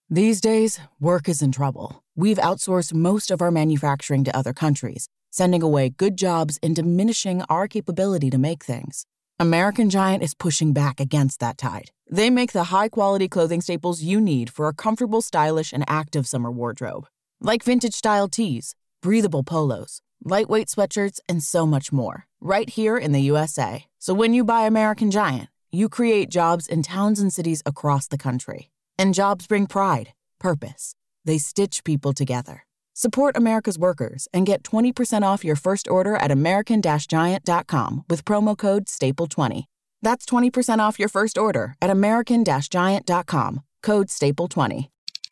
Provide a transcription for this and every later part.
These days, work is in trouble. We've outsourced most of our manufacturing to other countries, sending away good jobs and diminishing our capability to make things. American Giant is pushing back against that tide. They make the high-quality clothing staples you need for a comfortable, stylish, and active summer wardrobe. Like vintage-style tees, breathable polos, lightweight sweatshirts, and so much more. Right here in the USA. So when you buy American Giant, you create jobs in towns and cities across the country. And jobs bring pride, purpose. They stitch people together. Support America's workers and get 20% off your first order at american-giant.com with promo code STAPLE20. That's 20% off your first order at american-giant.com, code STAPLE20.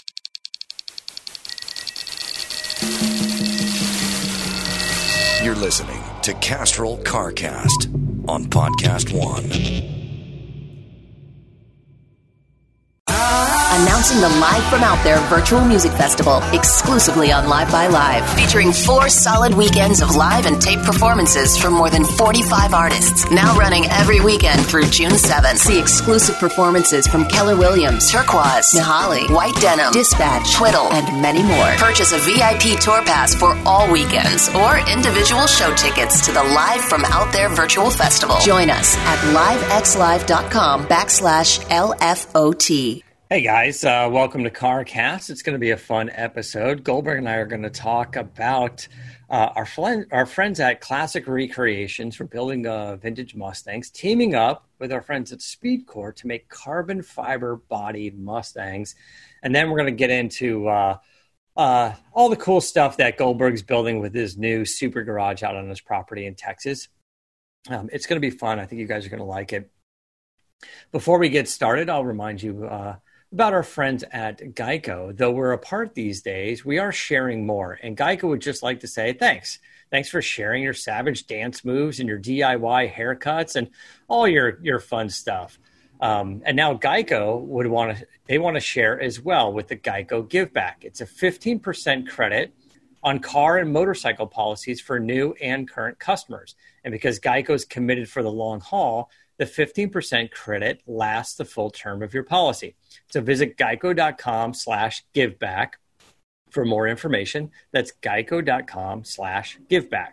You're listening to Castrol CarCast on Podcast One. Announcing the Live from Out There Virtual Music Festival exclusively on Live by Live, featuring 4 solid weekends of live and tape performances from more than 45 artists, now running every weekend through June 7th. See exclusive performances from Keller Williams, Turquoise, Nihali, White Denim, Dispatch, Twiddle, and many more. Purchase a VIP tour pass for all weekends or individual show tickets to the Live from Out There Virtual Festival. Join us at livexlive.com/LFOT. Hey guys, welcome to CarCast. It's going to be a fun episode. Goldberg and I are going to talk about our friends at Classic Recreations for building vintage Mustangs, teaming up with our friends at Speedcore to make carbon fiber bodied Mustangs. And then we're going to get into all the cool stuff that Goldberg's building with his new super garage out on his property in Texas. It's going to be fun. I think you guys are going to like it. Before we get started, I'll remind you about our friends at Geico. Though we're apart these days, we are sharing more. And Geico would just like to say thanks. Thanks for sharing your savage dance moves and your DIY haircuts and all your fun stuff. And now Geico want to share as well with the Geico Give Back. It's a 15% credit on car and motorcycle policies for new and current customers. And because Geico's committed for the long haul, the 15% credit lasts the full term of your policy. So visit geico.com/giveback for more information. That's geico.com/giveback.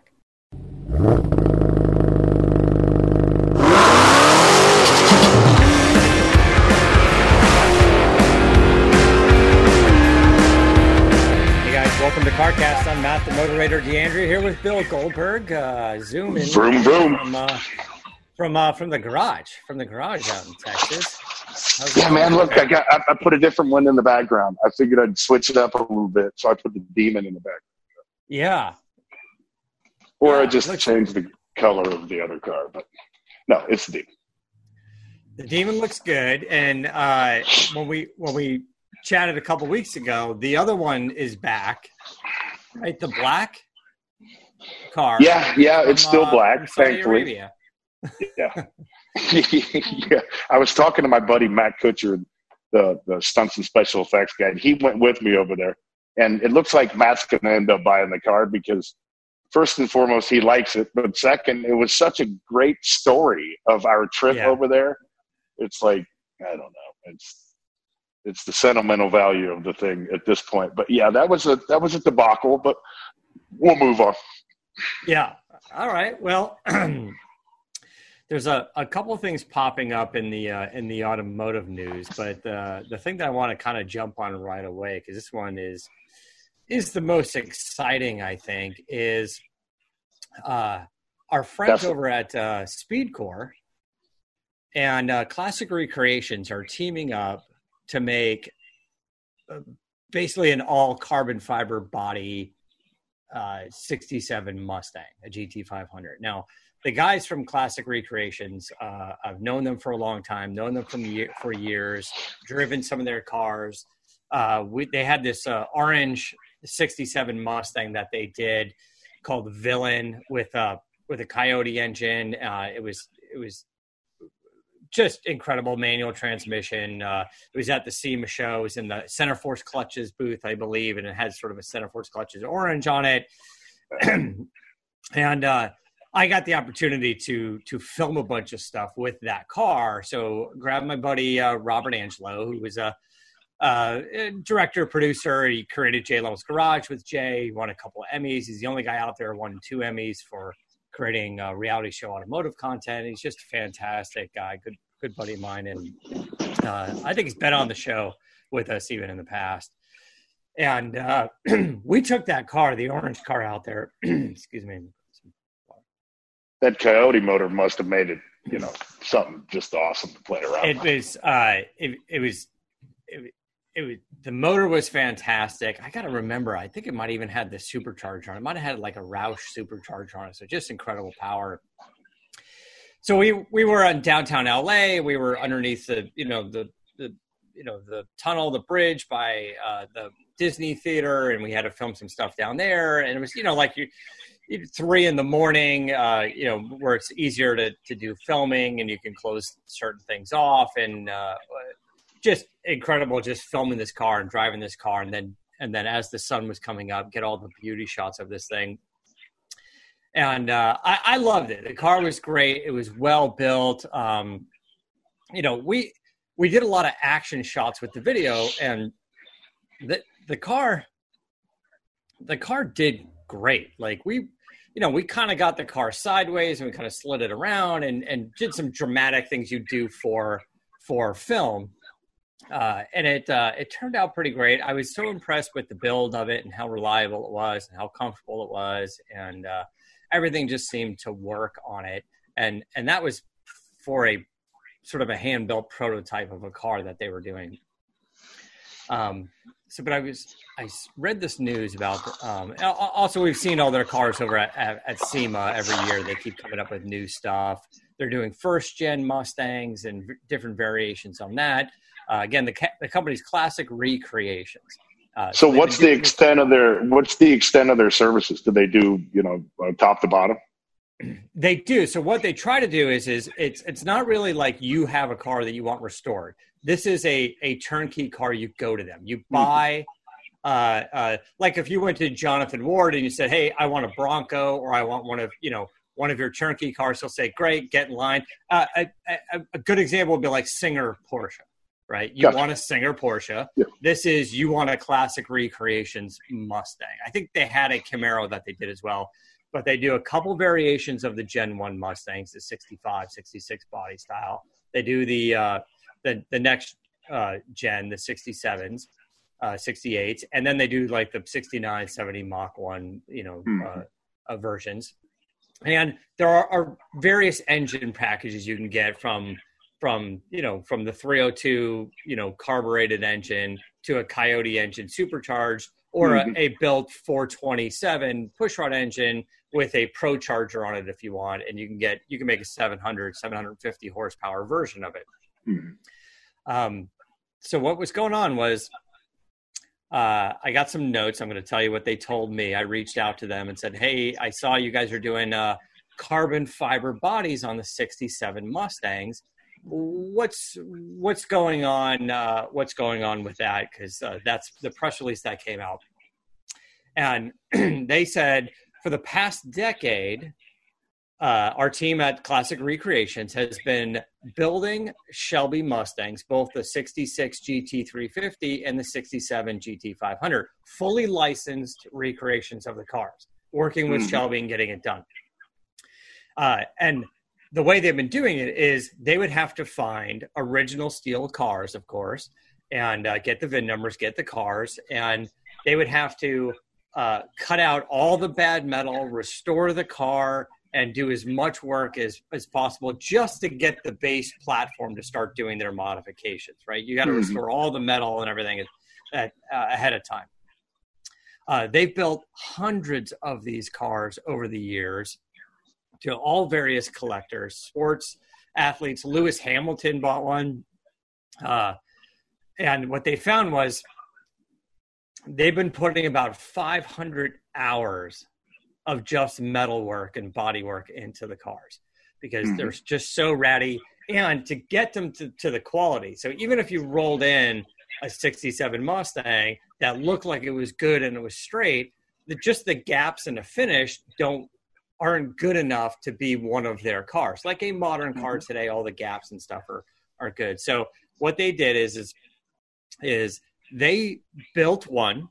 Hey guys, welcome to CarCast. I'm Matt, the Motorator DeAndrea, here with Bill Goldberg. Zoom in. Vroom, vroom. From the garage out in Texas. Yeah, man, look, I put a different one in the background. I figured I'd switch it up a little bit, so I put the Demon in the background. Yeah. Or I just changed the color of the other car, but no, it's the Demon. The Demon looks good, and when we chatted a couple weeks ago, the other one is back, right? The black car. Yeah, it's still black, thankfully. Arabia. Yeah. Yeah. I was talking to my buddy Matt Kutcher, the stunts and special effects guy, and he went with me over there. And it looks like Matt's going to end up buying the car because first and foremost, he likes it. But second, it was such a great story of our trip over there. It's like, I don't know. It's the sentimental value of the thing at this point. But yeah, that was a debacle, but we'll move on. Yeah. All right. Well, there's a couple of things popping up in the automotive news, but the thing that I want to kind of jump on right away, because this one is the most exciting, I think, is our friends over at Speedcore and Classic Recreations are teaming up to make basically an all carbon fiber body 67 Mustang, a GT500. Now, the guys from Classic Recreations, I've known them for a long time, known them for years, driven some of their cars. They had this orange 67 Mustang that they did called Villain with a Coyote engine. It was just incredible manual transmission. It was at the SEMA show. It was in the Center Force Clutches booth, I believe, and it had sort of a Center Force Clutches orange on it. And I got the opportunity to film a bunch of stuff with that car. So grabbed my buddy Robert Angelo, who was a director, producer. He created Jay Leno's Garage with Jay. He won a couple of Emmys. He's the only guy out there who won 2 Emmys for creating reality show automotive content. He's just a fantastic guy, good buddy of mine. And I think he's been on the show with us even in the past. And we took that car, the orange car out there. Excuse me. That Coyote motor must have made it, something just awesome to play around. It was the motor was fantastic. I got to remember, I think it might even had the supercharger on it. It might have had like a Roush supercharger on it. So just incredible power. So we were in downtown LA. We were underneath the tunnel, the bridge by the Disney Theater, and we had to film some stuff down there. And it was, like 3 a.m, where it's easier to do filming and you can close certain things off, and just incredible, just filming this car and driving this car. And then as the sun was coming up, get all the beauty shots of this thing. And I loved it. The car was great. It was well built. We did a lot of action shots with the video, and the car did great. Like we kind of got the car sideways and we kind of slid it around and did some dramatic things you do for film. And it turned out pretty great. I was so impressed with the build of it and how reliable it was and how comfortable it was. And everything just seemed to work on it. And that was for a sort of a hand-built prototype of a car that they were doing. But I read this news about, also we've seen all their cars over at SEMA every year. They keep coming up with new stuff. They're doing first gen Mustangs and different variations on that. Again, the company's Classic Recreations. So what's the extent of their services? Do they do, top to bottom? They do. So what they try to do is it's not really like you have a car that you want restored. This is a turnkey car. You go to them. You buy, like if you went to Jonathan Ward and you said, "Hey, I want a Bronco," or "I want one of your turnkey cars," he'll say, "Great, get in line." A good example would be like Singer Porsche, right? You want a Singer Porsche. Yeah. This is, you want a Classic Recreations Mustang. I think they had a Camaro that they did as well. But they do a couple variations of the Gen 1 Mustangs, the 65, 66 body style. They do the next gen, the 67s, 68s, and then they do like the 69, 70 Mach 1, versions. And there are various engine packages you can get from the 302, carbureted engine to a Coyote engine supercharged, or a built 427 pushrod engine with a Pro Charger on it if you want, and you can make a 750 horsepower version of it. So what was going on was I got some notes. I'm going to tell you what they told me. I reached out to them and said, "Hey, I saw you guys are doing carbon fiber bodies on the 67 Mustangs. What's going on? What's going on with that?" Because that's the press release that came out. And they said, for the past decade, our team at Classic Recreations has been building Shelby Mustangs, both the 66 GT350 and the 67 GT500, fully licensed recreations of the cars, working with Shelby and getting it done. And the way they've been doing it is they would have to find original steel cars, of course, and get the VIN numbers, get the cars, and they would have to cut out all the bad metal, restore the car, and do as much work as possible just to get the base platform to start doing their modifications, right? You got to restore all the metal and everything ahead of time. They've built hundreds of these cars over the years to all various collectors, sports athletes. Lewis Hamilton bought one. And what they found was they've been putting about 500 hours of just metal work and body work into the cars because they're just so ratty, and to get them to the quality. So even if you rolled in a 67 Mustang that looked like it was good and it was straight, just the gaps in the finish aren't good enough to be one of their cars. Like a modern car today, all the gaps and stuff are good. So what they did is is they built one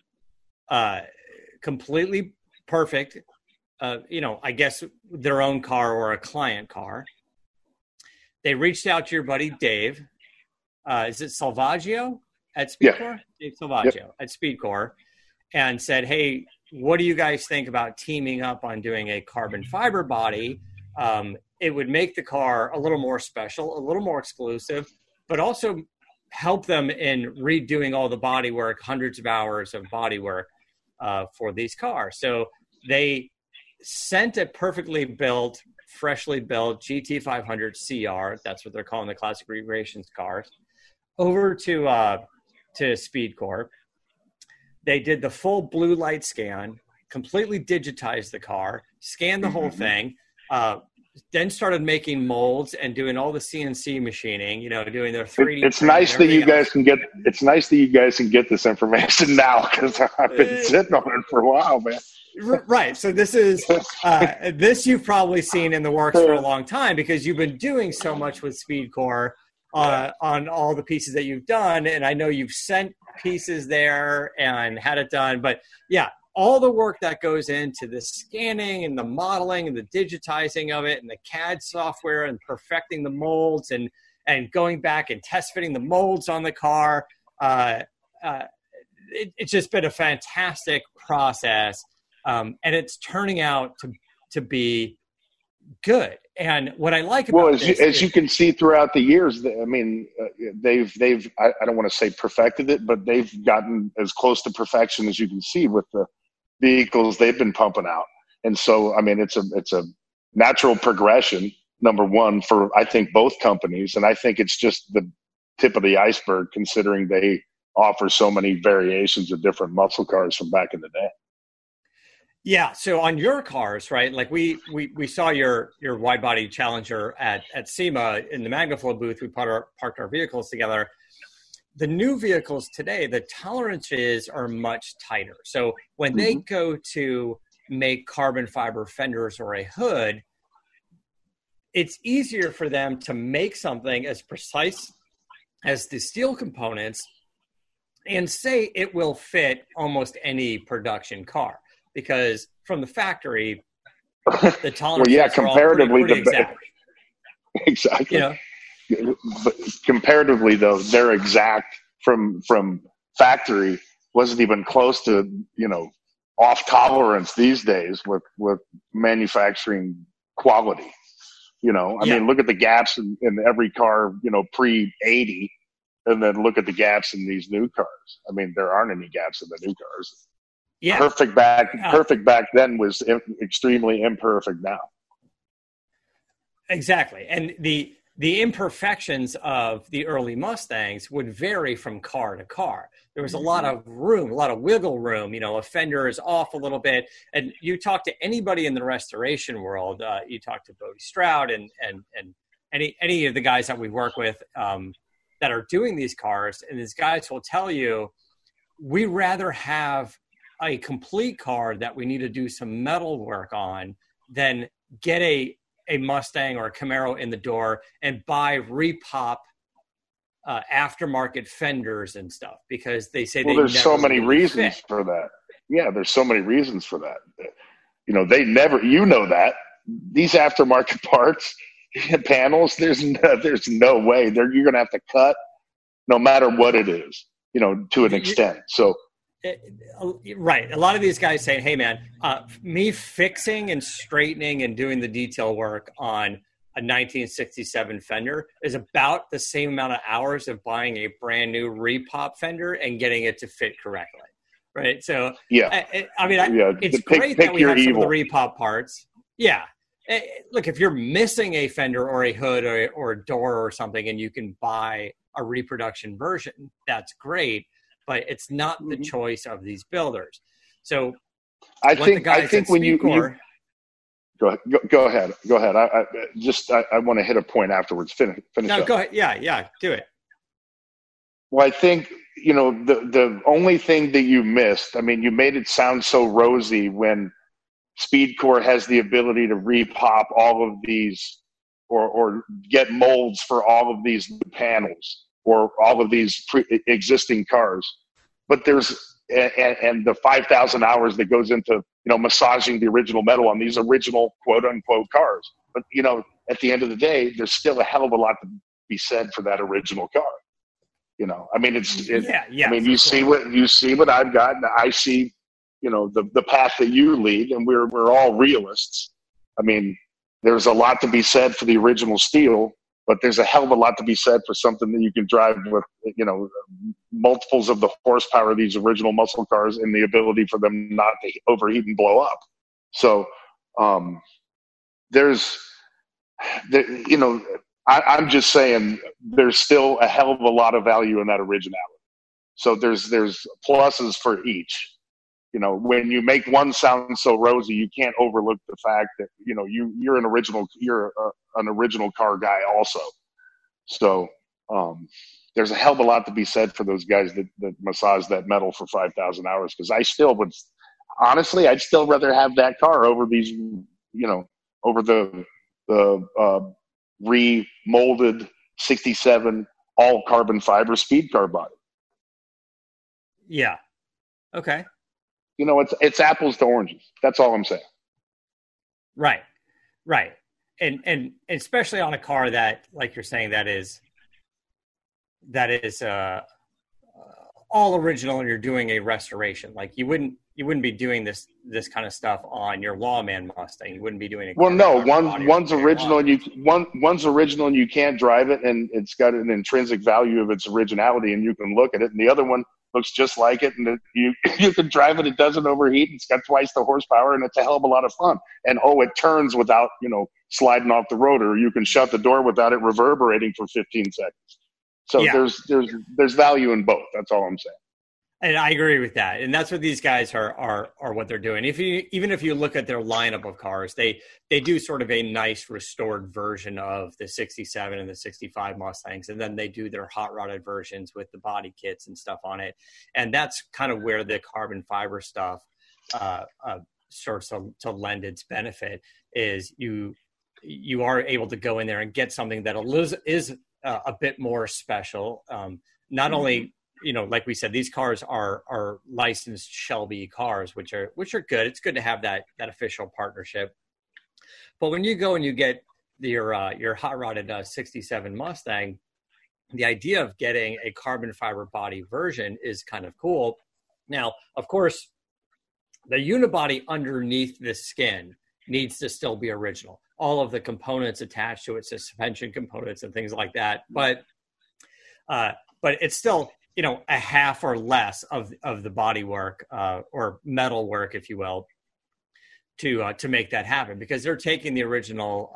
completely perfect, I guess their own car or a client car. They reached out to your buddy Dave. Is it Salvaggio at Speedcore? Yeah. Dave Salvaggio at Speedcore, and said, hey, what do you guys think about teaming up on doing a carbon fiber body? It would make the car a little more special, a little more exclusive, but also help them in redoing all the body work, hundreds of hours of body work for these cars. So they sent a perfectly built, freshly built GT500 CR, that's what they're calling the Classic Recreations cars, over to Speedcore. They did the full blue light scan, completely digitized the car, scanned the whole thing, then started making molds and doing all the CNC machining, doing their 3D. It's nice that you guys can get. It's nice that you guys can get this information now, because I've been sitting on it for a while, man. Right. So this is this you've probably seen in the works for a long time, because you've been doing so much with Speedcore on all the pieces that you've done, and I know you've sent pieces there and had it done. But yeah, all the work that goes into the scanning and the modeling and the digitizing of it and the CAD software and perfecting the molds and going back and test fitting the molds on the car. It's just been a fantastic process. And it's turning out to be good. And what I like about as you can see throughout the years, I mean, they've I don't want to say perfected it, but they've gotten as close to perfection as you can see with the vehicles they've been pumping out. And so, I mean, it's a natural progression, number one, for I think both companies. And I think it's just the tip of the iceberg, considering they offer so many variations of different muscle cars from back in the day. Yeah. So on your cars, right? Like we saw your wide body Challenger at SEMA in the MagnaFlow booth. We parked our vehicles together. The new vehicles today, the tolerances are much tighter. So when they go to make carbon fiber fenders or a hood, it's easier for them to make something as precise as the steel components and say it will fit almost any production car. Because from the factory, the tolerances comparatively, are all pretty exact. Exactly. But comparatively, though, they're exact from factory wasn't even close to off tolerance these days with manufacturing quality. I mean, look at the gaps in every car, pre 80, and then look at the gaps in these new cars. I mean, there aren't any gaps in the new cars. Yeah. Perfect back then was extremely imperfect now. Exactly. And the imperfections of the early Mustangs would vary from car to car. There was a lot of room, a lot of wiggle room. A fender is off a little bit. And you talk to anybody in the restoration world, you talk to Bodie Stroud and any of the guys that we work with that are doing these cars, and these guys will tell you, we rather have a complete car that we need to do some metal work on than get a Mustang or a Camaro in the door and buy repop aftermarket fenders and stuff, because they say there's so many reasons for that. Yeah, there's so many reasons for that. They never, that these aftermarket parts, panels, there's no way you're going to have to cut no matter what it is, to an extent. So. Right. A lot of these guys saying, hey, man, me fixing and straightening and doing the detail work on a 1967 fender is about the same amount of hours of buying a brand new repop fender and getting it to fit correctly. Right. So, it's great that we have some of the repop parts. Yeah. Look, if you're missing a fender or a hood or a door or something and you can buy a reproduction version, that's great. But it's not the choice of these builders. So I think when you go ahead. I want to hit a point afterwards. Finish. No, go ahead. Yeah, do it. Well, I think the only thing that you missed. I mean, you made it sound so rosy when Speedcore has the ability to repop all of these or get molds for all of these panels. or all of these existing cars. But there's and the 5,000 hours that goes into massaging the original metal on these original quote unquote cars. But at the end of the day, there's still a hell of a lot to be said for that original car. I mean, I mean, you see what I've got, and I see, the path that you lead, and we're all realists. I mean, there's a lot to be said for the original steel, but there's a hell of a lot to be said for something that you can drive with, multiples of the horsepower of these original muscle cars and the ability for them not to overheat and blow up. So, I'm just saying there's still a hell of a lot of value in that originality. So there's pluses for each. When you make one sound so rosy, you can't overlook the fact that you're an original car guy also. So there's a hell of a lot to be said for those guys that massage that metal for 5,000 hours. Because I still would, honestly, I'd still rather have that car over these, over the remolded 67 all carbon fiber speed car body. Yeah. Okay. It's apples to oranges. That's all I'm saying. Right. And especially on a car that, like you're saying, that is all original, and you're doing a restoration. Like you wouldn't be doing this kind of stuff on your Lawman Mustang. You wouldn't be doing it. Well, no, one's original and one's original and you can't drive it, and it's got an intrinsic value of its originality, and you can look at it. And the other one looks just like it, and you can drive it. It doesn't overheat. It's got twice the horsepower, and it's a hell of a lot of fun. And it turns without sliding off the road, or you can shut the door without it reverberating for 15 seconds. So yeah. There's value in both. That's all I'm saying. And I agree with that. And that's what these guys are what they're doing. Even if you look at their lineup of cars, they do sort of a nice restored version of the 67 and the 65 Mustangs. And then they do their hot rodded versions with the body kits and stuff on it. And that's kind of where the carbon fiber stuff starts to lend its benefit, is you are able to go in there and get something that is a bit more special. Not only, like we said, these cars are licensed Shelby cars, which are good. It's good to have that official partnership. But when you go and you get your hot rodded 67 Mustang, the idea of getting a carbon fiber body version is kind of cool. Now, of course, the unibody underneath the skin needs to still be original. All of the components attached to it, suspension components and things like that. But it's still, a half or less of the body work or metal work, if you will, to make that happen, because they're taking the original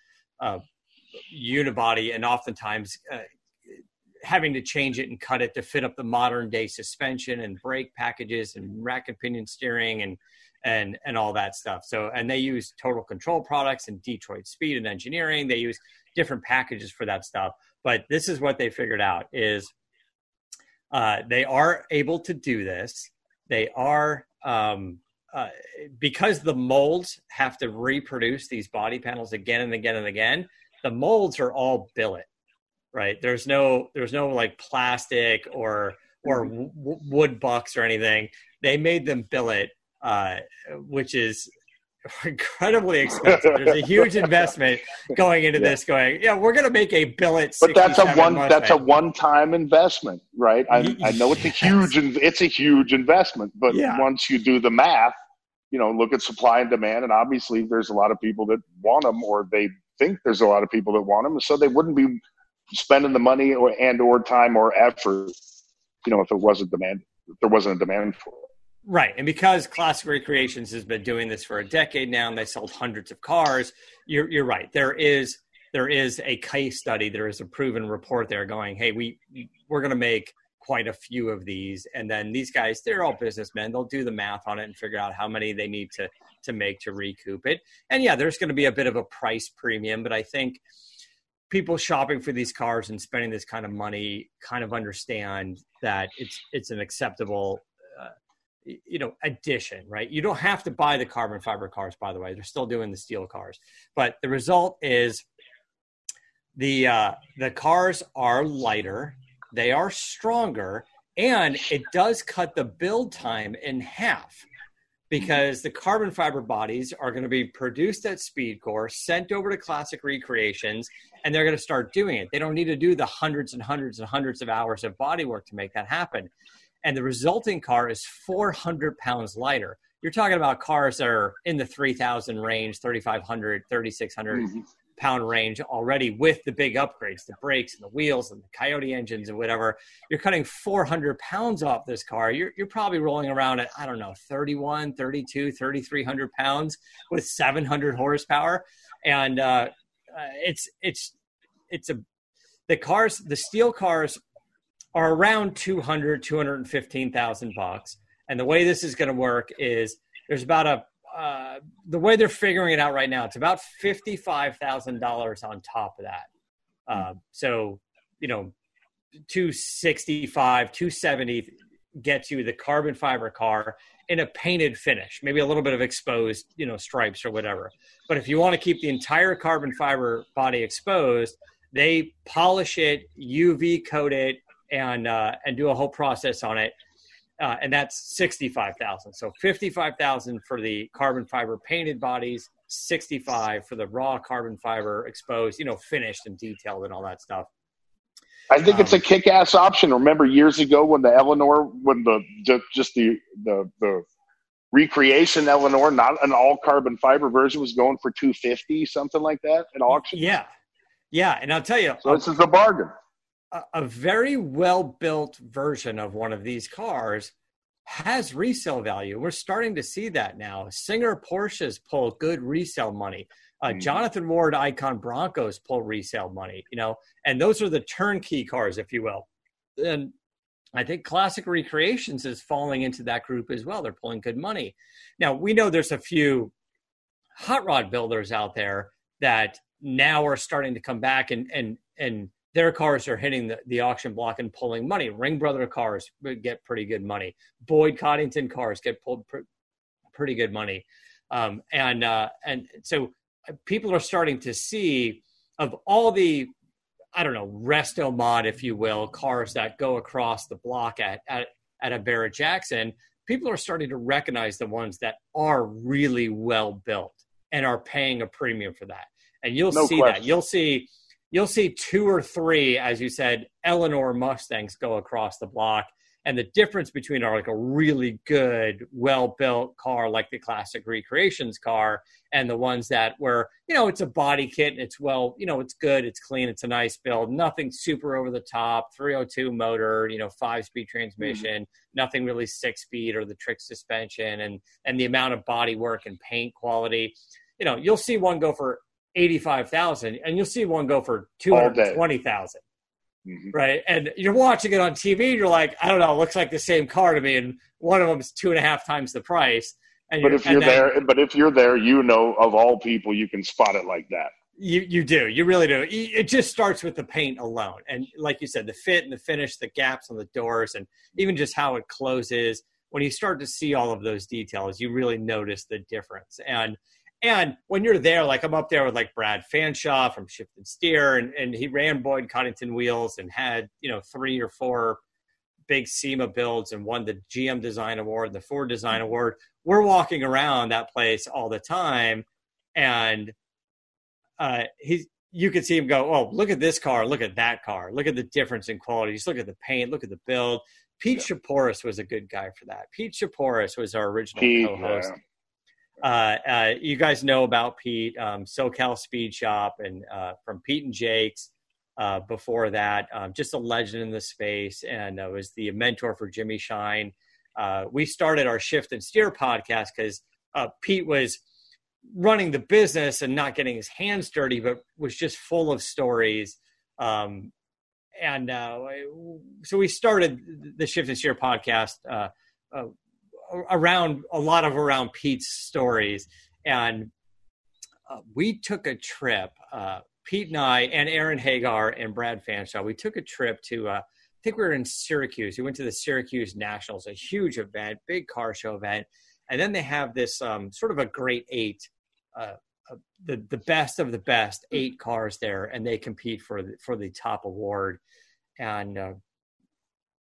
unibody and oftentimes having to change it and cut it to fit up the modern day suspension and brake packages and rack and pinion steering and all that stuff. So, and they use Total Control products and Detroit Speed and Engineering. They use different packages for that stuff. But this is what they figured out is they are able to do this. They are, because the molds have to reproduce these body panels again and again and again, the molds are all billet, right? There's no like plastic or wood bucks or anything. They made them billet, which is incredibly expensive. There's a huge investment going into this. We're going to make a billet. But that's a one-time investment, right? I know it's a huge investment, but once you do the math, look at supply and demand, and obviously there's a lot of people that want them, or they think there's a lot of people that want them, so they wouldn't be spending the money or time or effort, if there wasn't a demand for it. Right. And because Classic Recreations has been doing this for a decade now, and they sold hundreds of cars, you're right. There is a case study. There is a proven report there going, hey, we're going to make quite a few of these. And then these guys, they're all businessmen. They'll do the math on it and figure out how many they need to make to recoup it. And yeah, there's going to be a bit of a price premium, but I think people shopping for these cars and spending this kind of money kind of understand that it's an acceptable addition, right? You don't have to buy the carbon fiber cars, by the way. They're still doing the steel cars. But the result is the cars are lighter. they are stronger, and it does cut the build time in half, because the carbon fiber bodies are going to be produced at SpeedCore, sent over to Classic Recreations, and they're going to start doing it. They don't need to do the hundreds and hundreds and hundreds of hours of body work to make that happen. And the resulting car is 400 pounds lighter. You're talking about cars that are in the 3,000 range, 3,500, 3,600 pound range already, with the big upgrades, the brakes and the wheels and the Coyote engines and whatever. You're cutting 400 pounds off this car. You're probably rolling around at, I don't know, 31, 32, 3,300 pounds with 700 horsepower. And the steel cars are around 215,000 bucks. And the way this is going to work is there's about the way they're figuring it out right now, it's about $55,000 on top of that. So, 265, 270 gets you the carbon fiber car in a painted finish, maybe a little bit of exposed, stripes or whatever. But if you want to keep the entire carbon fiber body exposed, they polish it, UV coat it, and do a whole process on it. And that's $65,000. So $55,000 for the carbon fiber painted bodies, $65,000 for the raw carbon fiber exposed, finished and detailed and all that stuff. I think it's a kick-ass option. Remember years ago when the Eleanor, when the recreation Eleanor, not an all carbon fiber version, was going for $250, something like that at auction? Yeah. And I'll tell you. So this is a bargain. A very well-built version of one of these cars has resale value. We're starting to see that now. Singer Porsches pull good resale money. Jonathan Ward Icon Broncos pull resale money, and those are the turnkey cars, if you will. And I think Classic Recreations is falling into that group as well. They're pulling good money. Now, we know there's a few hot rod builders out there that now are starting to come back and their cars are hitting the auction block and pulling money. Ring Brother cars get pretty good money. Boyd Coddington cars get pulled pretty good money. And so people are starting to see, of all the, resto mod, if you will, cars that go across the block at a Barrett-Jackson, people are starting to recognize the ones that are really well built and are paying a premium for that. And you'll see that. You'll see 2 or 3, as you said, Eleanor Mustangs go across the block. And the difference between a really good, well-built car like the Classic Recreations car and the ones that were, it's a body kit and it's it's good, it's clean, it's a nice build, nothing super over the top, 302 motor, 5-speed transmission, nothing really 6-speed or the trick suspension and the amount of body work and paint quality. You'll see one go for $85,000 and you'll see one go for $220,000. Right. And you're watching it on TV and you're like, I don't know, it looks like the same car to me. And one of them is 2.5 times the price. But if you're there, of all people, you can spot it like that. You do. You really do. It just starts with the paint alone. And like you said, the fit and the finish, the gaps on the doors, and even just how it closes. When you start to see all of those details, you really notice the difference. And when you're there, like I'm up there with Brad Fanshaw from Shift and Steer, and he ran Boyd Coddington wheels and had, 3 or 4 big SEMA builds and won the GM Design Award, the Ford Design Award. We're walking around that place all the time. And you could see him go, oh, look at this car, look at that car, look at the difference in quality. Just look at the paint, look at the build. Pete Shaporis was a good guy for that. Pete Shaporis was our original co-host. Yeah. You guys know about Pete, SoCal Speed Shop, and from Pete and Jake's before that, just a legend in the space, and was the mentor for Jimmy Shine. We started our Shift and Steer podcast because Pete was running the business and not getting his hands dirty, but was just full of stories. So we started the Shift and Steer podcast around Pete's stories. And we took a trip, Pete and I and Aaron Hagar and Brad Fanshaw, we took a trip to, I think we were in Syracuse. We went to the Syracuse Nationals, a huge event, big car show event. And then they have this sort of a great 8, the best of the best 8 cars there, and they compete for the top award. And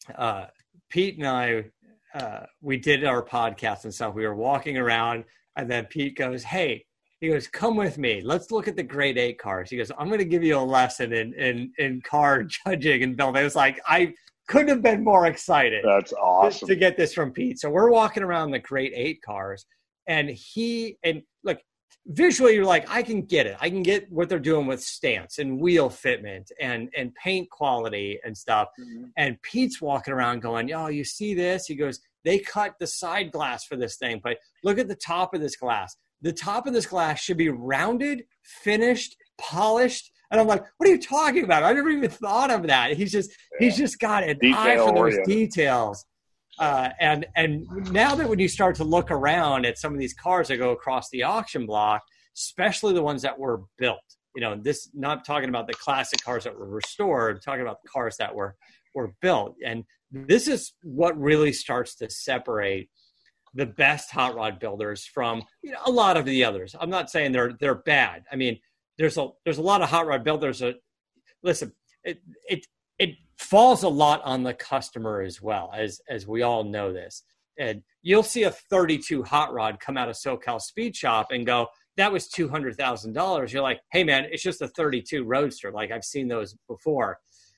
Pete and I, we did our podcast and stuff. We were walking around, and then Pete goes, "Hey," he goes, "come with me. Let's look at the grade 8 cars." He goes, "I'm going to give you a lesson in car judging and building." It was like, I couldn't have been more excited. That's awesome to get this from Pete. So we're walking around the grade 8 cars, and look, visually you're like, I can get it. I can get what they're doing with stance and wheel fitment and paint quality and stuff. Mm-hmm. And Pete's walking around going, "Oh, you see this?" He goes, "They cut the side glass for this thing, but look at the top of this glass. The top of this glass should be rounded, finished, polished." And I'm like, "What are you talking about? I never even thought of that." He's just got an eye for those details. And now that when you start to look around at some of these cars that go across the auction block, especially the ones that were built, this, not talking about the classic cars that were restored, talking about the cars that were built. And this is what really starts to separate the best hot rod builders from a lot of the others. I'm not saying they're bad. I mean, there's a lot of hot rod builders that, listen, it falls a lot on the customer as well, as we all know this. And you'll see a 32 hot rod come out of SoCal Speed Shop and go, "That was $200,000. You're like, "Hey man, it's just a 32 Roadster. Like, I've seen those before."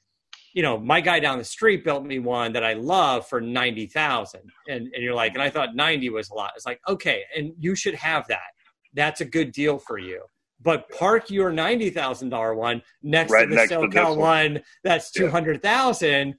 My guy down the street built me one that I love for $90,000. And you're like, and I thought 90 was a lot. It's like, okay, and you should have that. That's a good deal for you. But park your $90,000 one next to the SoCal one that's $200,000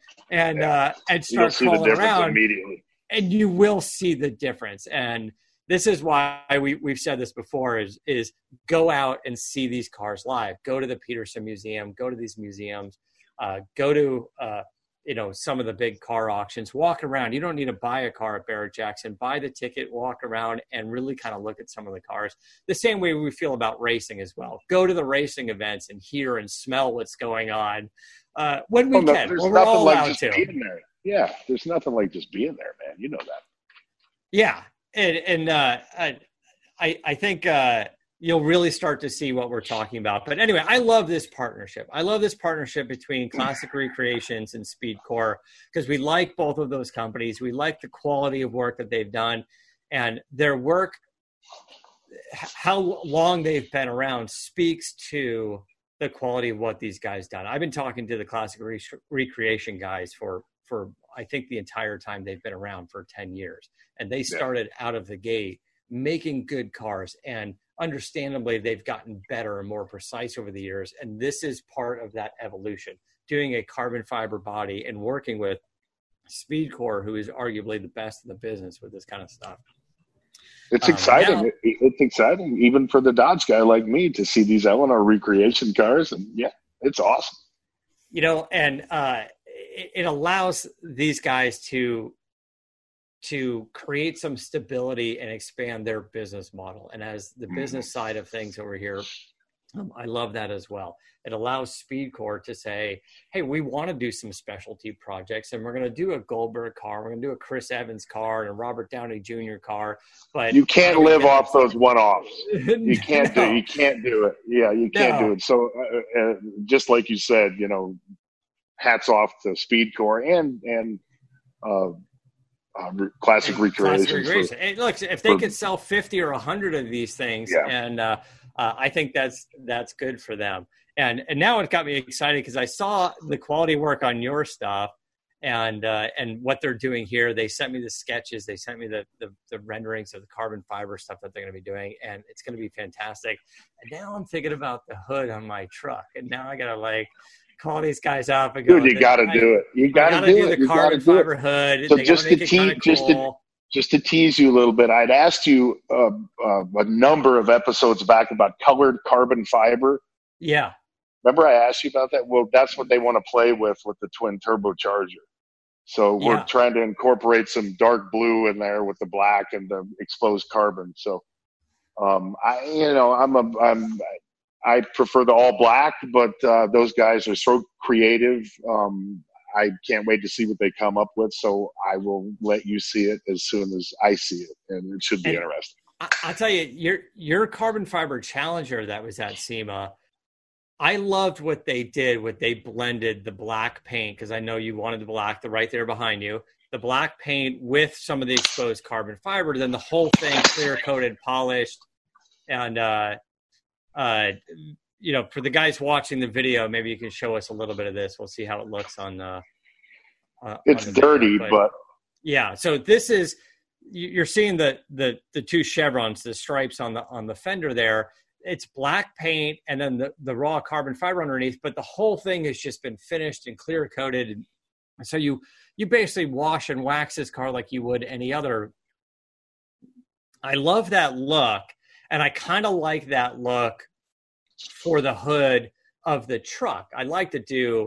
and start calling around immediately. And you will see the difference. And this is why we've said this before is go out and see these cars live. Go to the Peterson Museum, go to these museums, go to some of the big car auctions, walk around. You don't need to buy a car at Barrett-Jackson. Buy the ticket, walk around, and really kind of look at some of the cars. The same way we feel about racing as well. Go to the racing events and hear and smell what's going on when we can. When we're all allowed to. Being there. Yeah, there's nothing like just being there, man. You know that. Yeah, and I think you'll really start to see what we're talking about. But anyway, I love this partnership. I love this partnership between Classic Recreations and Speedcore because we like both of those companies. We like the quality of work that they've done, and their work, how long they've been around, speaks to the quality of what these guys done. I've been talking to the Classic Recreation guys for I think the entire time they've been around, for 10 years. And they started out of the gate making good cars, and understandably they've gotten better and more precise over the years. And this is part of that evolution, doing a carbon fiber body and working with Speedcore, who is arguably the best in the business with this kind of stuff. It's exciting. It's exciting even for the Dodge guy like me to see these Eleanor Recreation cars. And yeah, it's awesome. And it allows these guys to create some stability and expand their business model. And as the business side of things over here, I love that as well. It allows Speedcore to say, hey, we want to do some specialty projects, and we're going to do a Goldberg car. We're going to do a Chris Evans car and a Robert Downey Jr. car. But you can't live off those one-offs. You can't do it. Yeah, you can't do it. So just like you said, hats off to Speedcore and Classic Recreation. Hey, look, if they could sell 50 or 100 of these things, and I think that's good for them. And now it got me excited because I saw the quality work on your stuff and what they're doing here. They sent me the sketches. They sent me the renderings of the carbon fiber stuff that they're going to be doing, and it's going to be fantastic. And now I'm thinking about the hood on my truck, and now I got to call these guys up and go, dude, you got to do it. You got to do the carbon fiber hood. So just to tease you a little bit, I'd asked you a number of episodes back about colored carbon fiber. Yeah. Remember I asked you about that? Well, that's what they want to play with the twin turbocharger. So we're trying to incorporate some dark blue in there with the black and the exposed carbon. So, I prefer the all black, but those guys are so creative. I can't wait to see what they come up with. So I will let you see it as soon as I see it, and it should be interesting. I'll tell you, your carbon fiber Challenger that was at SEMA, I loved what they did, what they blended the black paint, because I know you wanted the black, the right there behind you, the black paint with some of the exposed carbon fiber, then the whole thing clear coated, polished. And, for the guys watching the video, maybe you can show us a little bit of this. We'll see how it looks on it's on dirty, video, but yeah. So this is, you're seeing the two chevrons, the stripes on the fender there. It's black paint and then the raw carbon fiber underneath, but the whole thing has just been finished and clear coated. And so you basically wash and wax this car like you would any other. I love that look. And I kind of like that look for the hood of the truck. I like to do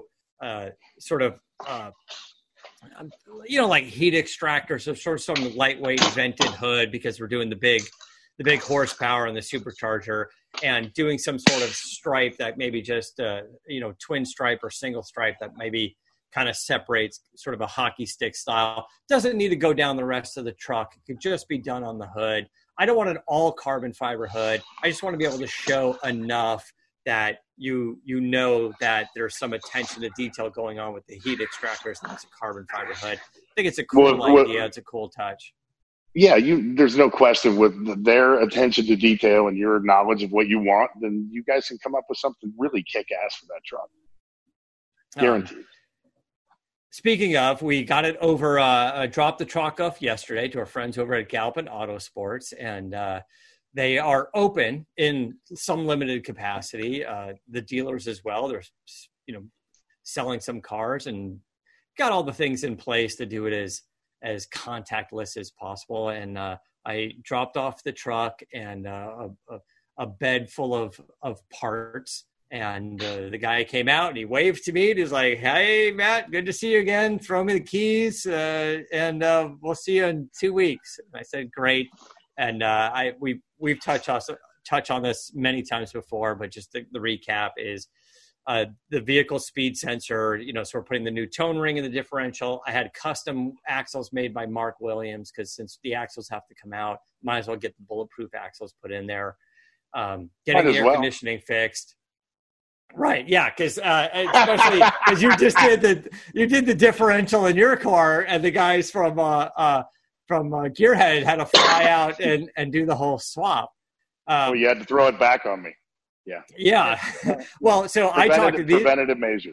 like heat extractors, so sort of some lightweight vented hood, because we're doing the big horsepower and the supercharger, and doing some sort of stripe that maybe just twin stripe or single stripe that maybe kind of separates, sort of a hockey stick style. Doesn't need to go down the rest of the truck. It could just be done on the hood. I don't want an all carbon fiber hood. I just want to be able to show enough that you know that there's some attention to detail going on with the heat extractors, and it's a carbon fiber hood. I think it's a cool idea. It's a cool touch. Yeah, there's no question with their attention to detail and your knowledge of what you want, then you guys can come up with something really kick-ass for that truck. Guaranteed. Speaking of, we got it over, dropped the truck off yesterday to our friends over at Galpin Autosports, and they are open in some limited capacity. The dealers as well. They're, selling some cars and got all the things in place to do it as contactless as possible. And I dropped off the truck and a bed full of parts. And the guy came out and he waved to me and he's like, "Hey, Matt, good to see you again. Throw me the keys and we'll see you in 2 weeks." And I said, "Great." And we've touched on this many times before, but just the recap is the vehicle speed sensor, so we're putting the new tone ring in the differential. I had custom axles made by Mark Williams, because since the axles have to come out, might as well get the bulletproof axles put in there. Getting the air conditioning fixed. Right, yeah, because especially because you did the differential in your car, and the guys from Gearhead had to fly out and do the whole swap. You had to throw it back on me. Yeah. Yeah. Well, so I talked to these preventative measure.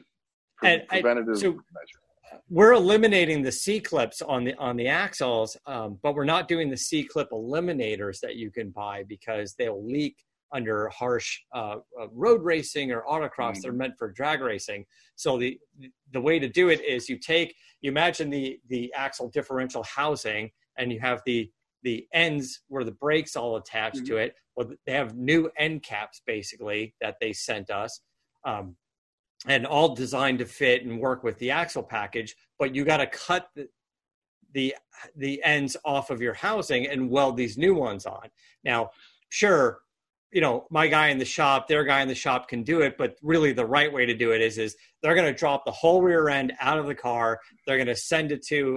So we're eliminating the C clips on the axles, but we're not doing the C clip eliminators that you can buy, because they'll leak under harsh road racing or autocross. They're meant for drag racing. So the way to do it is you imagine the axle differential housing, and you have the ends where the brakes all attached to it. Well, they have new end caps basically that they sent us, and all designed to fit and work with the axle package. But you got to cut the ends off of your housing and weld these new ones on. Now, sure, my guy in the shop, their guy in the shop can do it, but really the right way to do it is they're going to drop the whole rear end out of the car. They're going to send it to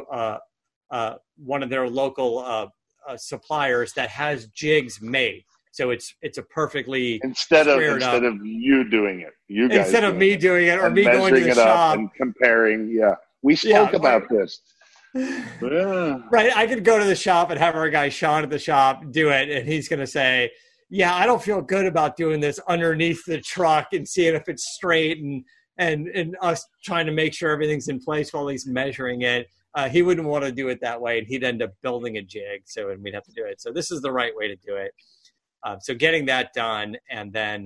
one of their local suppliers that has jigs made. So it's a perfectly instead of you doing it, you guys instead of me doing it or me going to the shop and comparing. Yeah, we spoke about this. Yeah. Right, I could go to the shop and have our guy Sean at the shop do it, and he's going to say, "Yeah, I don't feel good about doing this underneath the truck and seeing if it's straight and us trying to make sure everything's in place while he's measuring it." He wouldn't want to do it that way, and he'd end up building a jig, and we'd have to do it. So this is the right way to do it. So getting that done, and then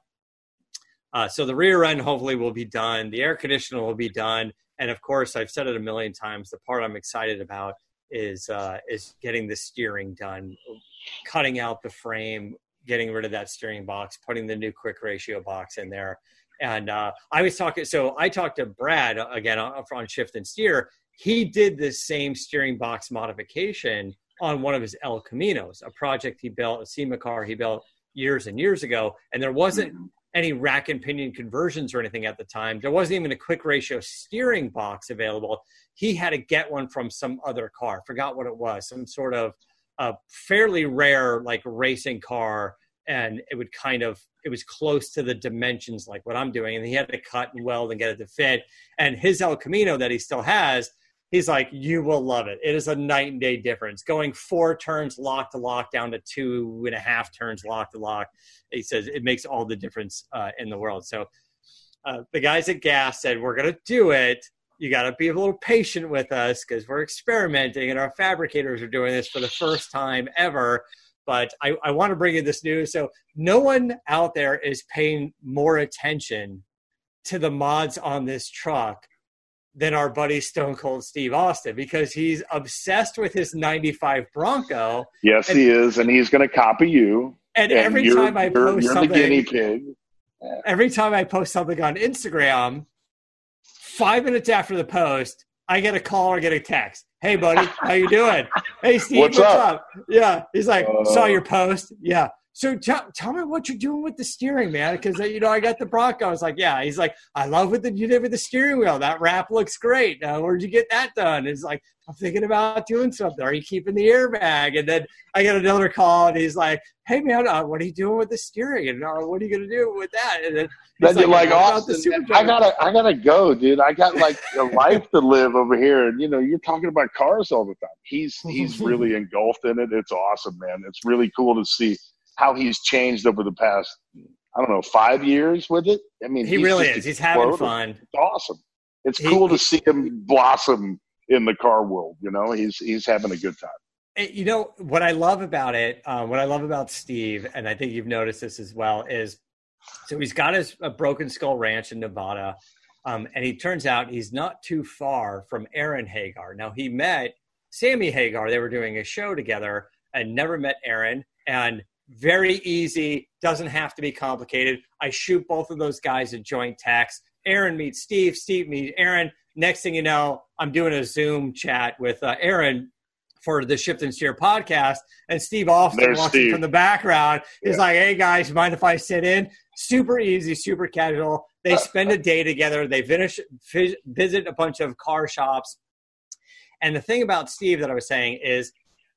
so the rear end hopefully will be done. The air conditioner will be done. And, of course, I've said it a million times, the part I'm excited about is getting the steering done, cutting out the frame, getting rid of that steering box, putting the new quick ratio box in there. And I talked to Brad, again, on Shift and Steer. He did the same steering box modification on one of his El Caminos, a project he built, a SEMA car he built years and years ago. And there wasn't any rack and pinion conversions or anything at the time. There wasn't even a quick ratio steering box available. He had to get one from some other car. Forgot what it was, some sort of fairly rare like racing car. and it was close to the dimensions like what I'm doing. And he had to cut and weld and get it to fit. And his El Camino that he still has, he's like, you will love it. It is a night and day difference. Going 4 turns lock to lock down to 2.5 turns lock to lock. He says it makes all the difference in the world. So the guys at Gas said, we're going to do it. You got to be a little patient with us because we're experimenting and our fabricators are doing this for the first time ever. But I want to bring you this news. So no one out there is paying more attention to the mods on this truck than our buddy Stone Cold Steve Austin, because he's obsessed with his 95 Bronco. Yes, he is. And he's going to copy you. And every time I post something, the guinea pig. Every time I post something on Instagram, 5 minutes after the post, I get a call or get a text. Hey, buddy, how you doing? Hey, Steve, what's up? Yeah. He's like, saw your post. Yeah. So tell me what you're doing with the steering, man, because, I got the Bronco. I was like, yeah. He's like, I love what you did with the steering wheel. That wrap looks great. Where'd you get that done? It's like, I'm thinking about doing something. Are you keeping the airbag? And then I get another call, and he's like, hey, man, what are you doing with the steering? And what are you going to do with that? And then you're like, Austin, I gotta go, dude. I got like a life to live over here. And, you're talking about cars all the time. He's really engulfed in it. It's awesome, man. It's really cool to see how he's changed over the past, 5 years with it. I mean, he really is. He's having fun. It's awesome. It's cool to see him blossom in the car world. He's having a good time. What I love about it, what I love about Steve, and I think you've noticed this as well, is so he's got a Broken Skull Ranch in Nevada, and he turns out he's not too far from Aaron Hagar. Now, he met Sammy Hagar. They were doing a show together and never met Aaron, and very easy, doesn't have to be complicated. I shoot both of those guys a joint text. Aaron meets Steve, Steve meets Aaron. Next thing you know, I'm doing a Zoom chat with Aaron for the Shift and Steer podcast, and Steve Austin walks in from the background. He's like, hey, guys, mind if I sit in? Super easy, super casual. They spend a day together. They visit a bunch of car shops. And the thing about Steve that I was saying is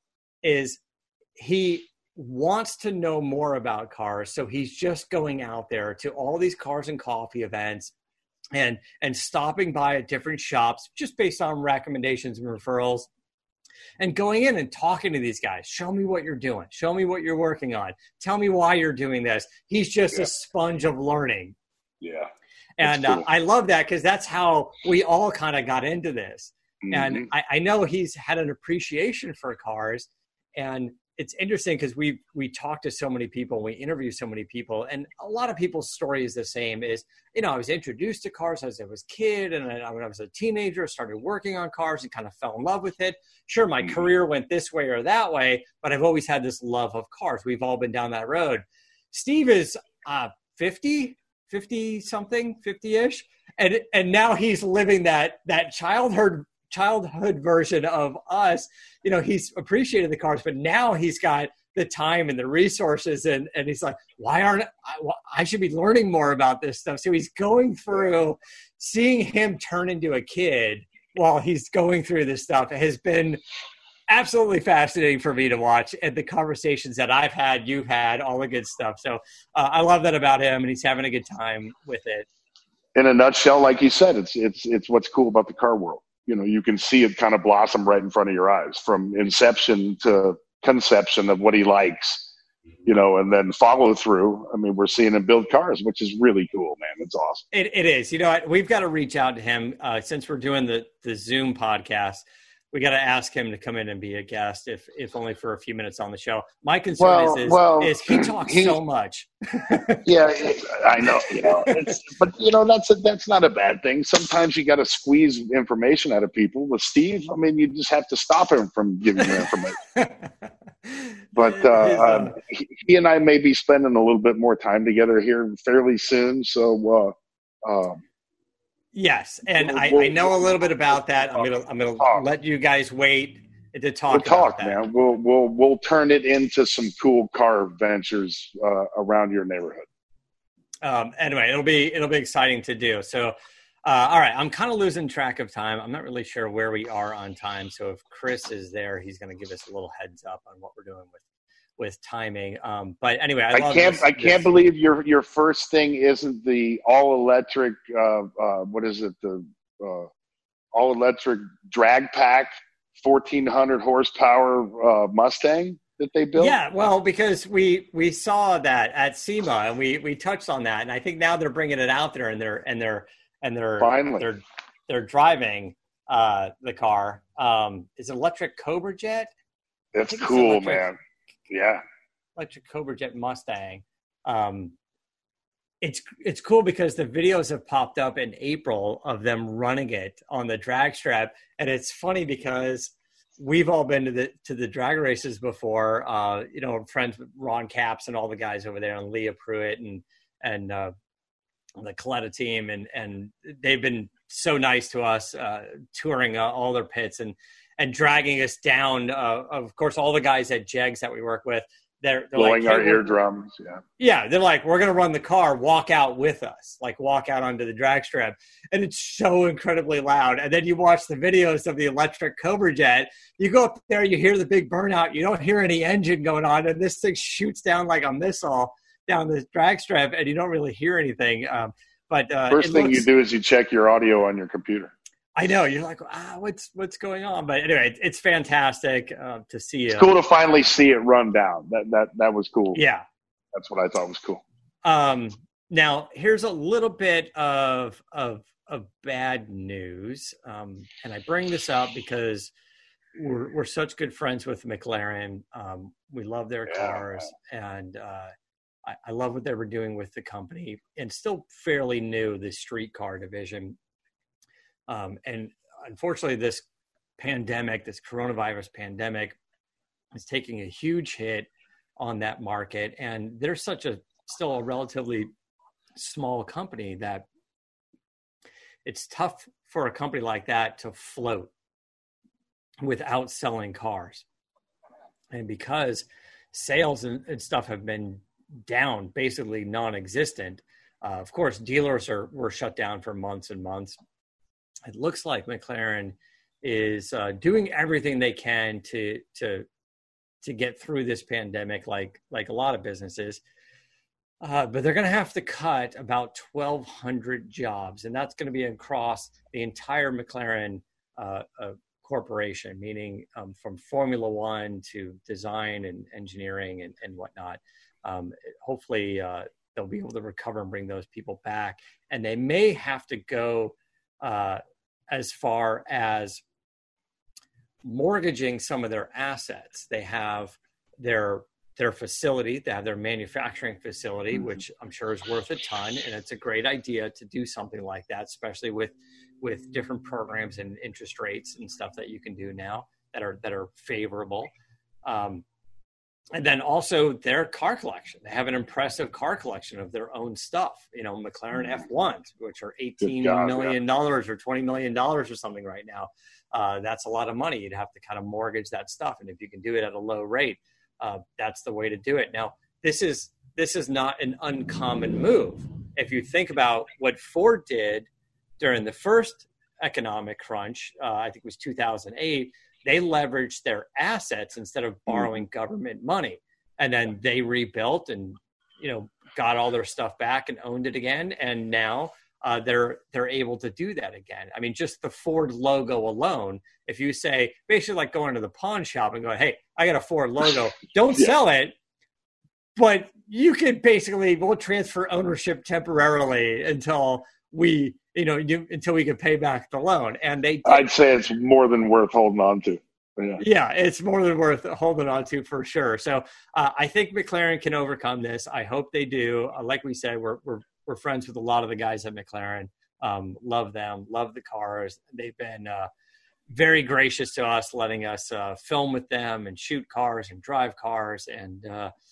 he wants to know more about cars. So he's just going out there to all these cars and coffee events and stopping by at different shops just based on recommendations and referrals, and going in and talking to these guys. Show me what you're doing. Show me what you're working on. Tell me why you're doing this. He's just a sponge of learning. Yeah. And cool. I love that, because that's how we all kind of got into this. Mm-hmm. And I know he's had an appreciation for cars, and it's interesting because we talk to so many people, we interview so many people, and a lot of people's story is the same. Is, I was introduced to cars as I was a kid, and when I was a teenager, I started working on cars and kind of fell in love with it. Sure, my career went this way or that way, but I've always had this love of cars. We've all been down that road. Steve is 50-something, 50-ish, and now he's living that childhood version of us. He's appreciated the cars, but now he's got the time and the resources, and he's like, I should be learning more about this stuff. So he's going through, seeing him turn into a kid while he's going through this stuff has been absolutely fascinating for me to watch, and the conversations that I've had, you've had, all the good stuff. So I love that about him, and he's having a good time with it. In a nutshell, like you said, it's what's cool about the car world. You can see it kind of blossom right in front of your eyes, from inception to conception of what he likes, and then follow through. I mean, we're seeing him build cars, which is really cool, man. It's awesome. It is. We've got to reach out to him since we're doing the Zoom podcast. We got to ask him to come in and be a guest, if only for a few minutes on the show. My concern is he talks so much. Yeah, I know. But that's not a bad thing. Sometimes you got to squeeze information out of people. With Steve, I mean, you just have to stop him from giving you information. But he and I may be spending a little bit more time together here fairly soon. So. Yes, and I know a little bit about that. I'm gonna let you guys wait to talk about that. Man. We'll turn it into some cool car ventures around your neighborhood. Anyway, it'll be exciting to do. So, all right, I'm kind of losing track of time. I'm not really sure where we are on time. So if Chris is there, he's going to give us a little heads up on what we're doing with timing. But anyway, I can't believe your first thing isn't the all electric. What is it? The all electric drag pack 1,400 horsepower Mustang that they built. Yeah, well, because we saw that at SEMA and we touched on that, and I think now they're bringing it out there and they're Finally. they're driving the car. Is it electric Cobra Jet? That's cool, man. Yeah. Electric Cobra Jet Mustang. It's cool because the videos have popped up in April of them running it on the drag strap, and it's funny because we've all been to the drag races before. Friends with Ron Capps and all the guys over there, and Leah Pruitt and the Coletta team, and they've been so nice to us, touring all their pits and dragging us down. Of course, all the guys at Jegs that we work with, they're blowing like, our eardrums. Yeah. They're like, we're going to run the car, walk out with us, like walk out onto the drag strip. And it's so incredibly loud. And then you watch the videos of the electric Cobra Jet. You go up there, you hear the big burnout. You don't hear any engine going on. And this thing shoots down like a missile down the drag strip, and you don't really hear anything. But first thing you do is you check your audio on your computer. I know, you're like, what's going on? But anyway, it's fantastic to see. It's cool to finally see it run down. That was cool. Yeah, that's what I thought was cool. Now here's a little bit of bad news, and I bring this up because we're such good friends with McLaren. We love their cars, and I love what they were doing with the company, and still fairly new, the street car division. And unfortunately, this coronavirus pandemic is taking a huge hit on that market. And they're still a relatively small company that it's tough for a company like that to float without selling cars. And because sales and stuff have been down, basically non-existent, of course, dealers were shut down for months and months. It looks like McLaren is doing everything they can to get through this pandemic, like a lot of businesses. But they're going to have to cut about 1,200 jobs, and that's going to be across the entire McLaren corporation, meaning from Formula One to design and engineering and whatnot. Hopefully, they'll be able to recover and bring those people back, and they may have to go as far as mortgaging some of their assets. They have their facility, they have their manufacturing facility, which I'm sure is worth a ton. And it's a great idea to do something like that, especially with different programs and interest rates and stuff that you can do now that are favorable. And then also their car collection. They have an impressive car collection of their own stuff. McLaren F1s, which are $18 million or $20 million or something right now. That's a lot of money. You'd have to kind of mortgage that stuff. And if you can do it at a low rate, that's the way to do it. Now, this is not an uncommon move. If you think about what Ford did during the first economic crunch, I think it was 2008, they leveraged their assets instead of borrowing government money. And then they rebuilt and, got all their stuff back and owned it again. And now they're able to do that again. I mean, just the Ford logo alone, if you say, basically like going to the pawn shop and going, hey, I got a Ford logo, don't sell it, but you can we'll transfer ownership temporarily until we can pay back the loan. And I'd say it's more than worth holding on to. Yeah, it's more than worth holding on to for sure. So I think McLaren can overcome this. I hope they do. Like we said, we're friends with a lot of the guys at McLaren. Love them, love the cars. They've been very gracious to us, letting us film with them and shoot cars and drive cars. And,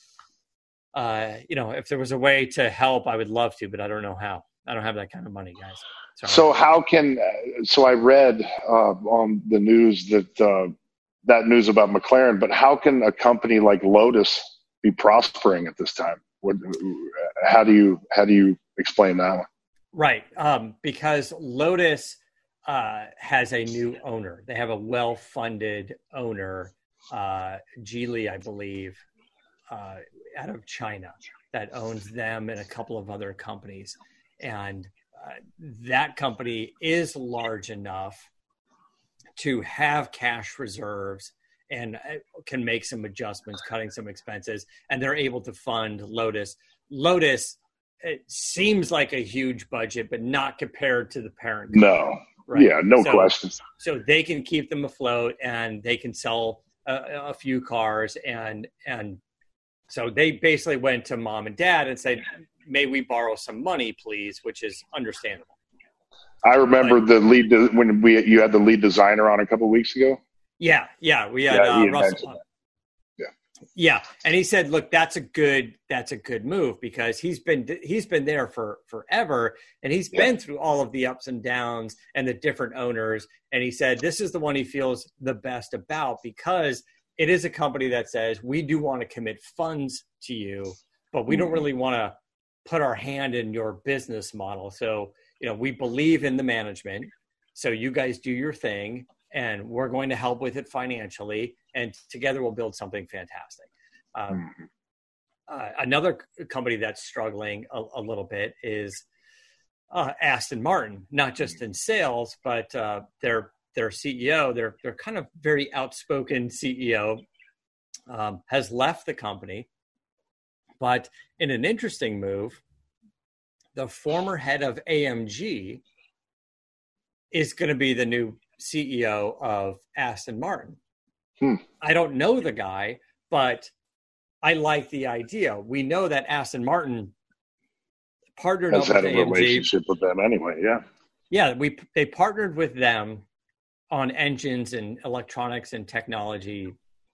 if there was a way to help, I would love to, but I don't know how. I don't have that kind of money, guys. Sorry. So I read on the news that news about McLaren, but how can a company like Lotus be prospering at this time? How do you explain that one? Right. Because Lotus has a new owner. They have a well-funded owner, Geely, I believe. out of China that owns them and a couple of other companies. And that company is large enough to have cash reserves and can make some adjustments, cutting some expenses, and they're able to fund Lotus. Lotus, it seems like a huge budget, but not compared to the parent company. No. Right? Yeah, no questions. So they can keep them afloat, and they can sell a few cars. And so they basically went to mom and dad and said, may we borrow some money, please, which is understandable. I remember when you had the lead designer on a couple of weeks ago. Yeah. We had Russell. Yeah. And he said, look, that's a good move, because he's been there for forever, and he's been through all of the ups and downs and the different owners. And he said, this is the one he feels the best about, because it is a company that says, we do want to commit funds to you, but we don't really want to put our hand in your business model. So, we believe in the management. So you guys do your thing, and we're going to help with it financially, and together we'll build something fantastic. Another company that's struggling a little bit is Aston Martin, not just in sales, but their CEO, their kind of very outspoken CEO, has left the company. But in an interesting move, the former head of AMG is going to be the new CEO of Aston Martin. I don't know the guy, but I like the idea. We know that Aston Martin partnered up with AMG. Has had a relationship with them anyway, yeah. Yeah, they partnered with them on engines and electronics and technology.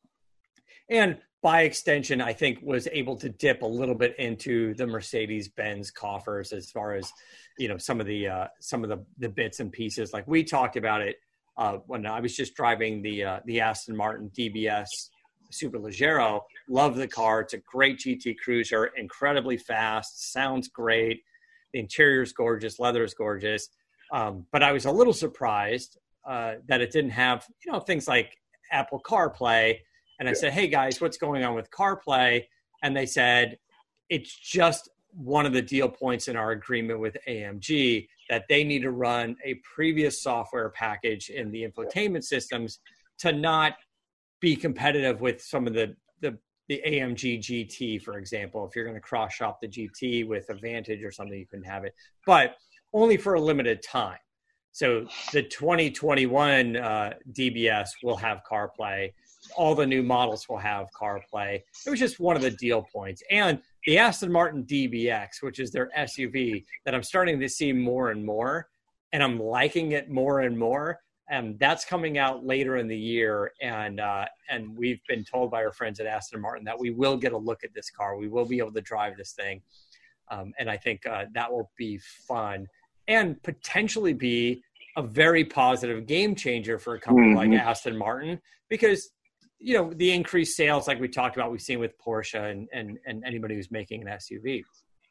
And by extension, I think was able to dip a little bit into the Mercedes-Benz coffers as far as, some of the bits and pieces. Like we talked about it when I was just driving the Aston Martin DBS Superleggero. Love the car. It's a great GT cruiser, incredibly fast, sounds great. The interior is gorgeous, leather is gorgeous. But I was a little surprised that it didn't have, things like Apple CarPlay. And I said, hey guys, what's going on with CarPlay? And they said, it's just one of the deal points in our agreement with AMG that they need to run a previous software package in the infotainment systems to not be competitive with some of the AMG GT, for example. If you're going to cross shop the GT with a Vantage or something, you can have it, but only for a limited time. So the 2021 DBS will have CarPlay. All the new models will have CarPlay. It was just one of the deal points. And the Aston Martin DBX, which is their SUV, that I'm starting to see more and more, and I'm liking it more and more. And that's coming out later in the year. And we've been told by our friends at Aston Martin that we will get a look at this car. We will be able to drive this thing. And I think that will be fun and potentially be a very positive game changer for a company like Aston Martin, because the increased sales, like we talked about, we've seen with Porsche and anybody who's making an SUV.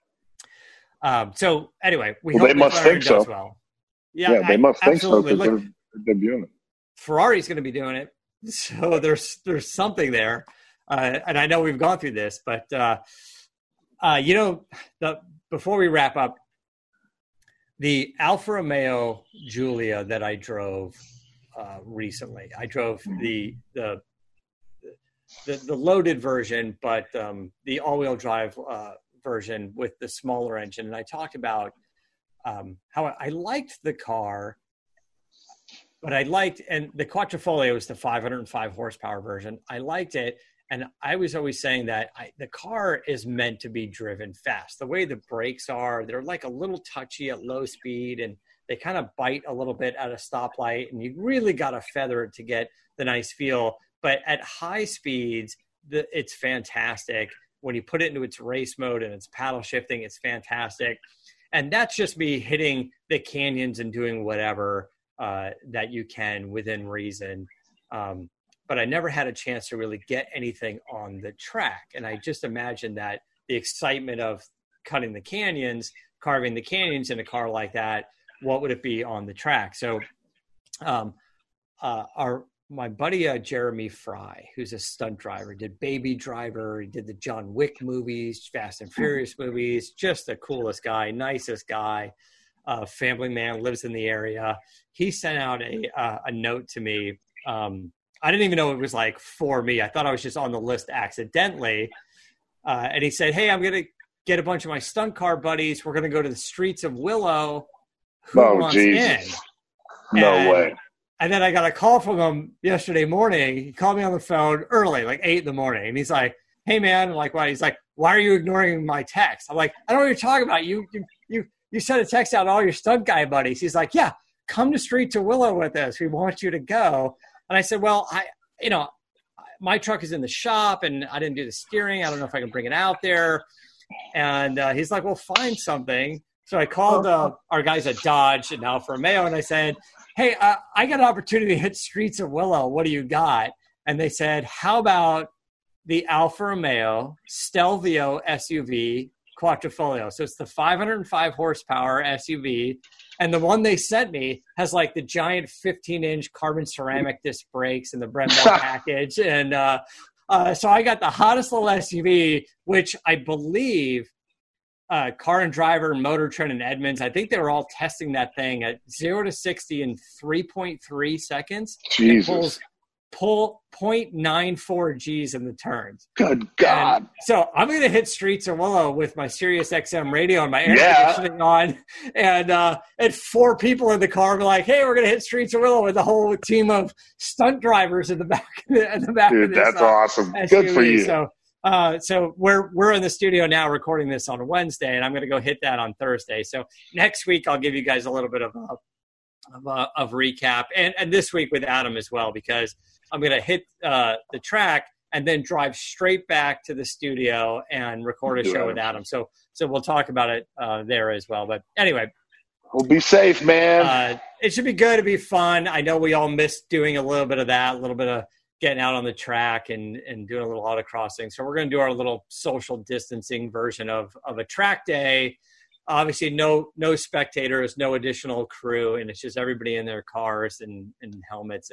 So anyway, hope they must think so. Well. Yeah, they must think so, because they're doing it. Ferrari's going to be doing it, so there's something there. And I know we've gone through this, but before we wrap up, the Alfa Romeo Giulia that I drove recently, I drove the loaded version, but the all-wheel drive version with the smaller engine. And I talked about how I liked the car, but and the Quattrofoglio is the 505 horsepower version. I liked it. And I was always saying that the car is meant to be driven fast. The way the brakes are, they're like a little touchy at low speed, and they kind of bite a little bit at a stoplight, and you really got to feather it to get the nice feel. But at high speeds, it's fantastic. When you put it into its race mode and it's paddle shifting, it's fantastic. And that's just me hitting the canyons and doing whatever that you can within reason. But I never had a chance to really get anything on the track. And I just imagine that the excitement of carving the canyons in a car like that, what would it be on the track? So my buddy Jeremy Fry, who's a stunt driver, did Baby Driver. He did the John Wick movies, Fast and Furious movies. Just the coolest guy, nicest guy, family man, lives in the area. He sent out a note to me. I didn't even know it was like for me. I thought I was just on the list accidentally. And he said, hey, I'm going to get a bunch of my stunt car buddies. We're going to go to the streets of Willow. Who wants Jesus. in? No way. And then I got a call from him yesterday morning. He called me on the phone early, like 8 in the morning. And he's like, hey, man. I'm like, what? He's like, why are you ignoring my text? I'm like, I don't know what you're talking about. You sent a text out to all your stunt guy buddies. He's like, yeah, come to Streets of Willow with us. We want you to go. And I said, well, my truck is in the shop and I didn't do the steering. I don't know if I can bring it out there. And he's like, well, find something. So I called our guys at Dodge and Alfa Romeo and I said, hey, I got an opportunity to hit Streets of Willow. What do you got? And they said, how about the Alfa Romeo Stelvio SUV Quattrofoglio? So it's the 505 horsepower SUV. And the one they sent me has like the giant 15-inch carbon ceramic disc brakes and the Brembo package. And so I got the hottest little SUV, which I believe Car and Driver, Motor Trend, and Edmunds, I think they were all testing that thing at 0 to 60 in 3.3 seconds. Jesus. Pull 0.94 Gs in the turns. Good God. And so I'm going to hit Streets of Willow with my Sirius XM radio and my air conditioning on. And 4 people in the car were like, hey, we're going to hit Streets of Willow with a whole team of stunt drivers in the back. Dude, of this, that's awesome. SUV. Good for you. So we're in the studio now recording this on a Wednesday, and I'm going to go hit that on Thursday. So next week I'll give you guys a little bit of recap, and this week with Adam as well, because I'm going to hit the track and then drive straight back to the studio and record a show with Adam. So we'll talk about it there as well. But anyway, we'll be safe, man. It should be good. It'll be fun. I know we all missed doing a little bit of that, a little bit of getting out on the track and doing a little autocrossing. So we're going to do our little social distancing version of a track day. Obviously no spectators, no additional crew, and it's just everybody in their cars and helmets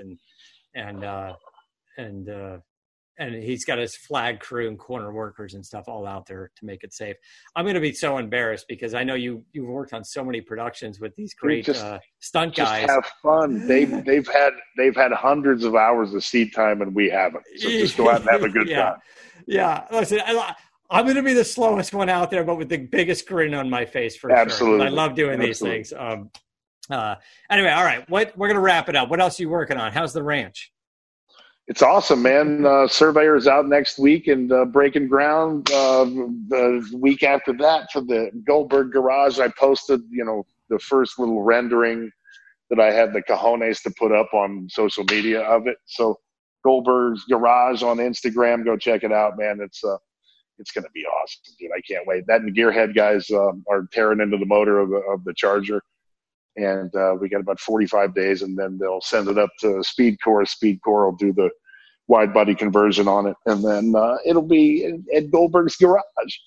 and he's got his flag crew and corner workers and stuff all out there to make it safe. I'm going to be so embarrassed because I know you've worked on so many productions with these great stunt guys. Just have fun. They've had hundreds of hours of seat time and we haven't. So just go out and have a good time. Yeah. Listen, I'm going to be the slowest one out there, but with the biggest grin on my face for Absolutely. sure. I love doing these things. Anyway, all right. We're going to wrap it up. What else are you working on? How's the ranch? It's awesome, man. Surveyor's out next week and breaking ground the week after that for the Goldberg Garage. I posted, the first little rendering that I had the cojones to put up on social media of it. So Goldberg's Garage on Instagram, go check it out, man. It's going to be awesome, dude. I can't wait. That and Gearhead guys are tearing into the motor of the Charger. And we got about 45 days, and then they'll send it up to Speedcore. Speedcore will do the wide body conversion on it, and then it'll be at Goldberg's Garage.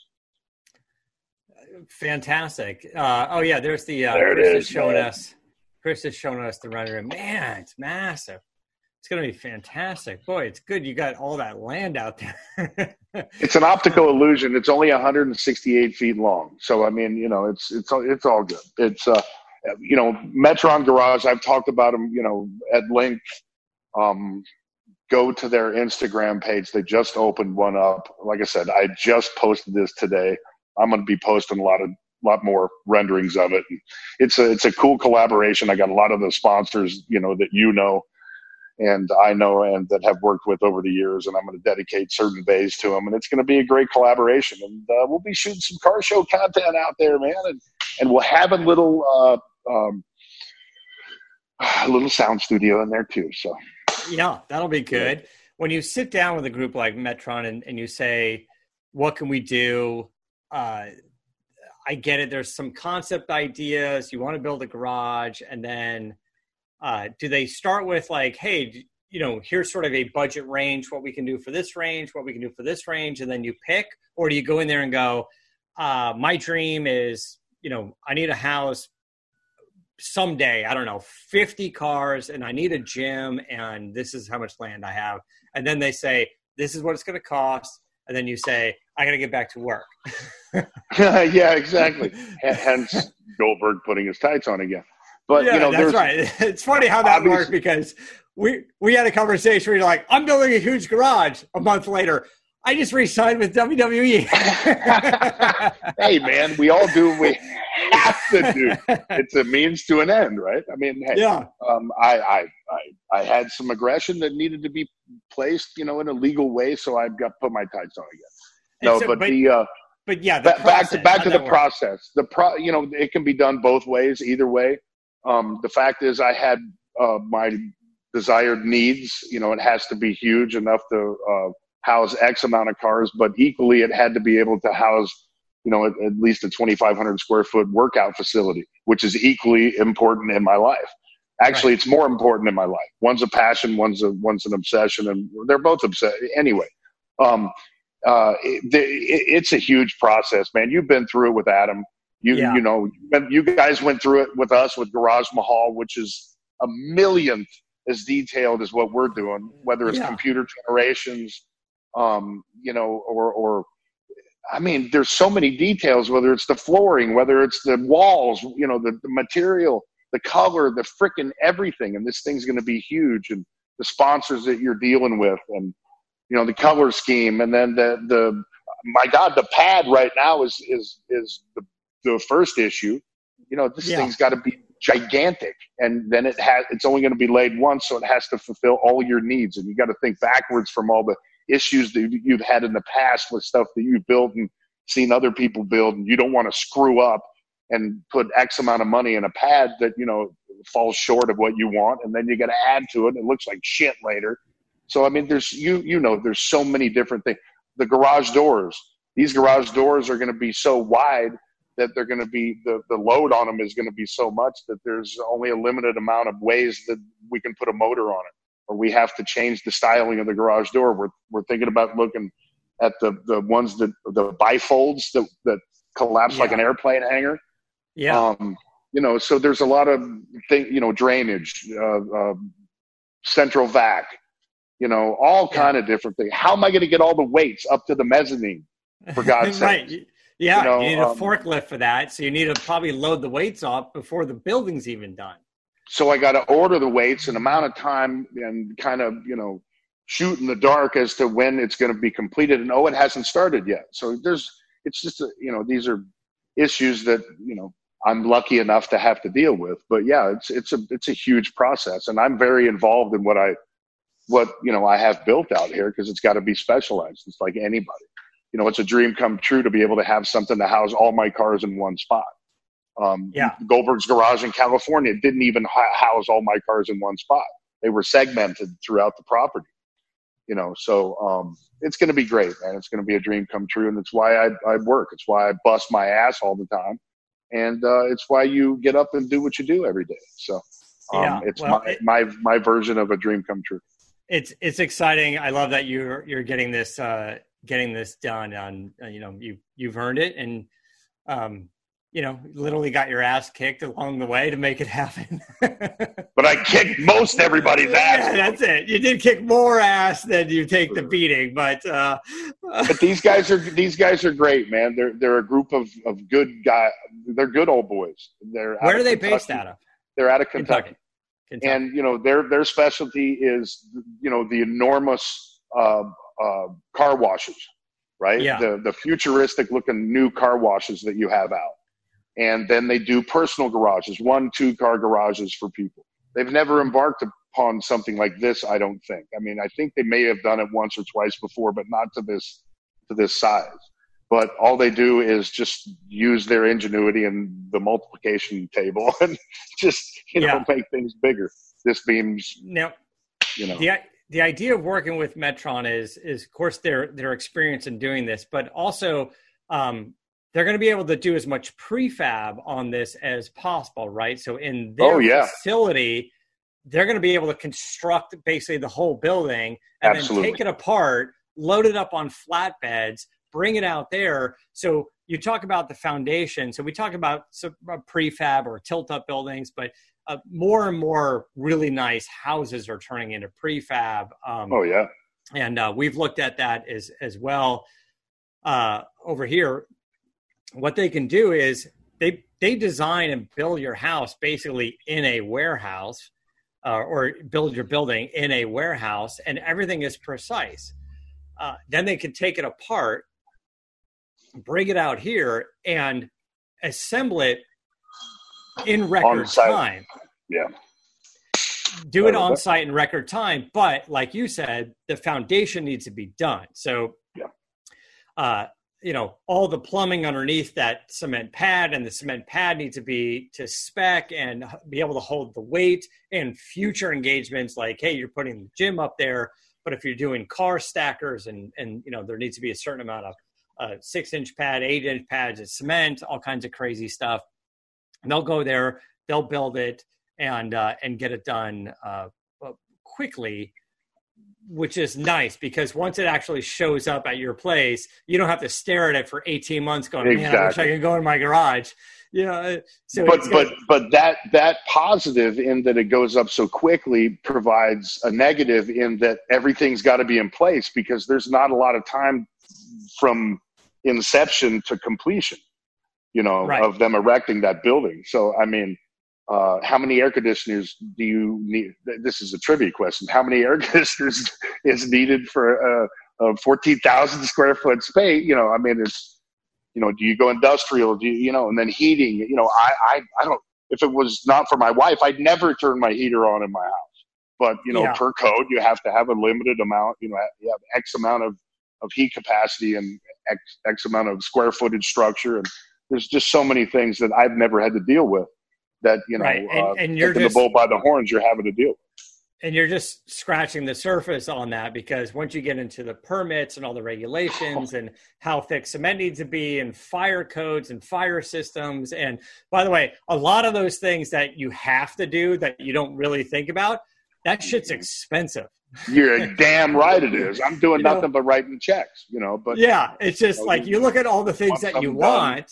Fantastic. There's the there Chris is showing us the rendering. Man, it's massive. It's going to be fantastic. Boy, it's good you got all that land out there. It's an optical illusion. It's only 168 feet long. So, I mean, it's all good. It's, Metron Garage, I've talked about them, at length. Go to their Instagram page. They just opened one up. Like I said, I just posted this today. I'm going to be posting a lot more renderings of it. It's a cool collaboration. I got a lot of the sponsors, that and I know and that have worked with over the years, and I'm going to dedicate certain days to them, and it's going to be a great collaboration. And we'll be shooting some car show content out there, man, and we'll have a little sound studio in there too. So yeah, that'll be good. When you sit down with a group like Metron and you say, what can we do? I get it. There's some concept ideas. You want to build a garage, and then do they start with like, hey, here's sort of a budget range, what we can do for this range, what we can do for this range, and then you pick? Or do you go in there and go, my dream is, I need a house someday, I don't know, 50 cars and I need a gym and this is how much land I have. And then they say, this is what it's going to cost. And then you say, I got to get back to work. Yeah, exactly. Hence Goldberg putting his tights on again. But yeah, that's right. It's funny how that works because we had a conversation where you're like, I'm building a huge garage. A month later, I just re-signed with WWE. Hey, man, we all do what we have to do. It's a means to an end, right? I mean, hey, yeah. I had some aggression that needed to be placed, in a legal way, so I got put my tights on again. No, so, but yeah, back to the process. It can be done both ways, either way. The fact is, I had my desired needs. It has to be huge enough to house X amount of cars, but equally it had to be able to house, at least a 2,500 square foot workout facility, which is equally important in my life. Actually, It's more important in my life. One's a passion, one's an obsession, and they're both obsessed. Anyway, it's a huge process, man. You've been through it with Adam. You guys went through it with us with Garage Mahal, which is a millionth as detailed as what we're doing, whether it's computer generations, there's so many details, whether it's the flooring, whether it's the walls, the material, the color, the frickin' everything. And this thing's going to be huge. And the sponsors that you're dealing with and, the color scheme. And then the pad right now is the first issue. Thing's got to be gigantic. And then it's only going to be laid once. So it has to fulfill all your needs. And you got to think backwards from all the issues that you've had in the past with stuff that you've built and seen other people build, and you don't want to screw up and put X amount of money in a pad that falls short of what you want, and then you got to add to it and it looks like shit later. So there's there's so many different things. The garage doors, these garage doors are going to be so wide that they're going to be the load on them is going to be so much that there's only a limited amount of ways that we can put a motor on it. Or we have to change the styling of the garage door. We're thinking about looking at the ones the bifolds that collapse like an airplane hangar. Yeah. So there's a lot of drainage, central vac, all kind of different things. How am I going to get all the weights up to the mezzanine, for God's sake? Right. Yeah. You need a forklift for that. So you need to probably load the weights up before the building's even done. So I got to order the weights and amount of time and kind of, shoot in the dark as to when it's going to be completed. And, it hasn't started yet. So it's just, these are issues that, I'm lucky enough to have to deal with. But yeah, it's a huge process. And I'm very involved in what I have built out here because it's got to be specialized. It's like anybody. It's a dream come true to be able to have something to house all my cars in one spot. Goldberg's garage in California didn't even house all my cars in one spot. They were segmented throughout the property, so it's going to be great, man. It's going to be a dream come true. And it's why I work. It's why I bust my ass all the time. And it's why you get up and do what you do every day. So it's my version of a dream come true. It's exciting. I love that you're getting this done on, you've earned it. And, literally got your ass kicked along the way to make it happen. But I kicked most everybody's ass. Yeah, that's it. You did kick more ass than you take the beating, but these guys are great, man. They're a group of good guys. They're good old boys. Where are they based out of? They're out of Kentucky. And their specialty is the enormous car washes, right? Yeah. The futuristic looking new car washes that you have out. And then they do personal garages, 1-2 car garages for people. They've never embarked upon something like this, I don't think. I think they may have done it once or twice before, but not to this size. But all they do is just use their ingenuity and the multiplication table and just, make things bigger. This beams, now, The idea of working with Metron is of course their experience in doing this, but also they're going to be able to do as much prefab on this as possible, right? So in their facility, they're going to be able to construct basically the whole building and then take it apart, load it up on flatbeds, bring it out there. So you talk about the foundation. So we talk about prefab or tilt-up buildings, but more and more really nice houses are turning into prefab. Oh, yeah. And we've looked at that as well over here. What they can do is they design and build your house basically in a warehouse, or build your building in a warehouse, and everything is precise. Then they can take it apart, bring it out here, and assemble it in record time. Yeah. Do it on site in record time. But like you said, the foundation needs to be done. So, all the plumbing underneath that cement pad, and the cement pad needs to be to spec and be able to hold the weight, and future engagements like, hey, you're putting the gym up there, but if you're doing car stackers and there needs to be a certain amount of 6-inch pad, 8-inch pads of cement, all kinds of crazy stuff. And they'll go there, they'll build it and get it done quickly, which is nice, because once it actually shows up at your place, you don't have to stare at it for 18 months going, man, I wish I could go in my garage. So but that positive in that it goes up so quickly provides a negative in that everything's got to be in place, because there's not a lot of time from inception to completion, right, of them erecting that building. So, I mean, how many air conditioners do you need? This is a trivia question. How many air conditioners is needed for a 14,000 square foot space? I mean, it's, do you go industrial? Do you, and then heating, I don't, if it was not for my wife, I'd never turn my heater on in my house. But, per code, you have to have a limited amount, you have X amount of heat capacity and X amount of square footage structure. And there's just so many things that I've never had to deal with that, right. And you're just the bull by the horns, you're having to deal with. And you're just scratching the surface on that, because once you get into the permits and all the regulations and how thick cement needs to be, and fire codes and fire systems. And by the way, a lot of those things that you have to do that you don't really think about, that shit's expensive. You're damn right it is. I'm doing nothing but writing checks, but yeah, it's just like, you look at all the things that you want.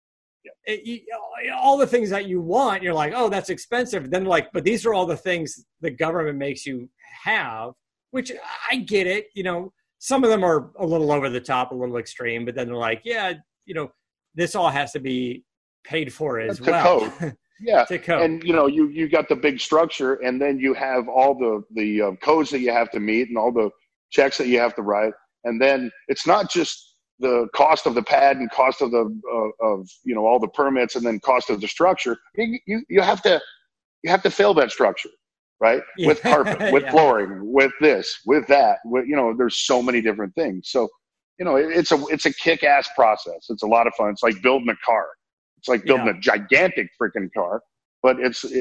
All the things that you want, you're like, oh, that's expensive. Then like, but these are all the things the government makes you have, which I get it. Some of them are a little over the top, a little extreme, but then they're like, yeah, this all has to be paid for as well. Code. Yeah. To code. And you got the big structure, and then you have all the codes that you have to meet and all the checks that you have to write. And then it's not just the cost of the pad and cost of the all the permits, and then cost of the structure. You have to fill that structure, right? Yeah. With carpet, with flooring, with this, with that. There's so many different things. So, it's a kick-ass process. It's a lot of fun. It's like building a car. It's like building a gigantic freaking car. But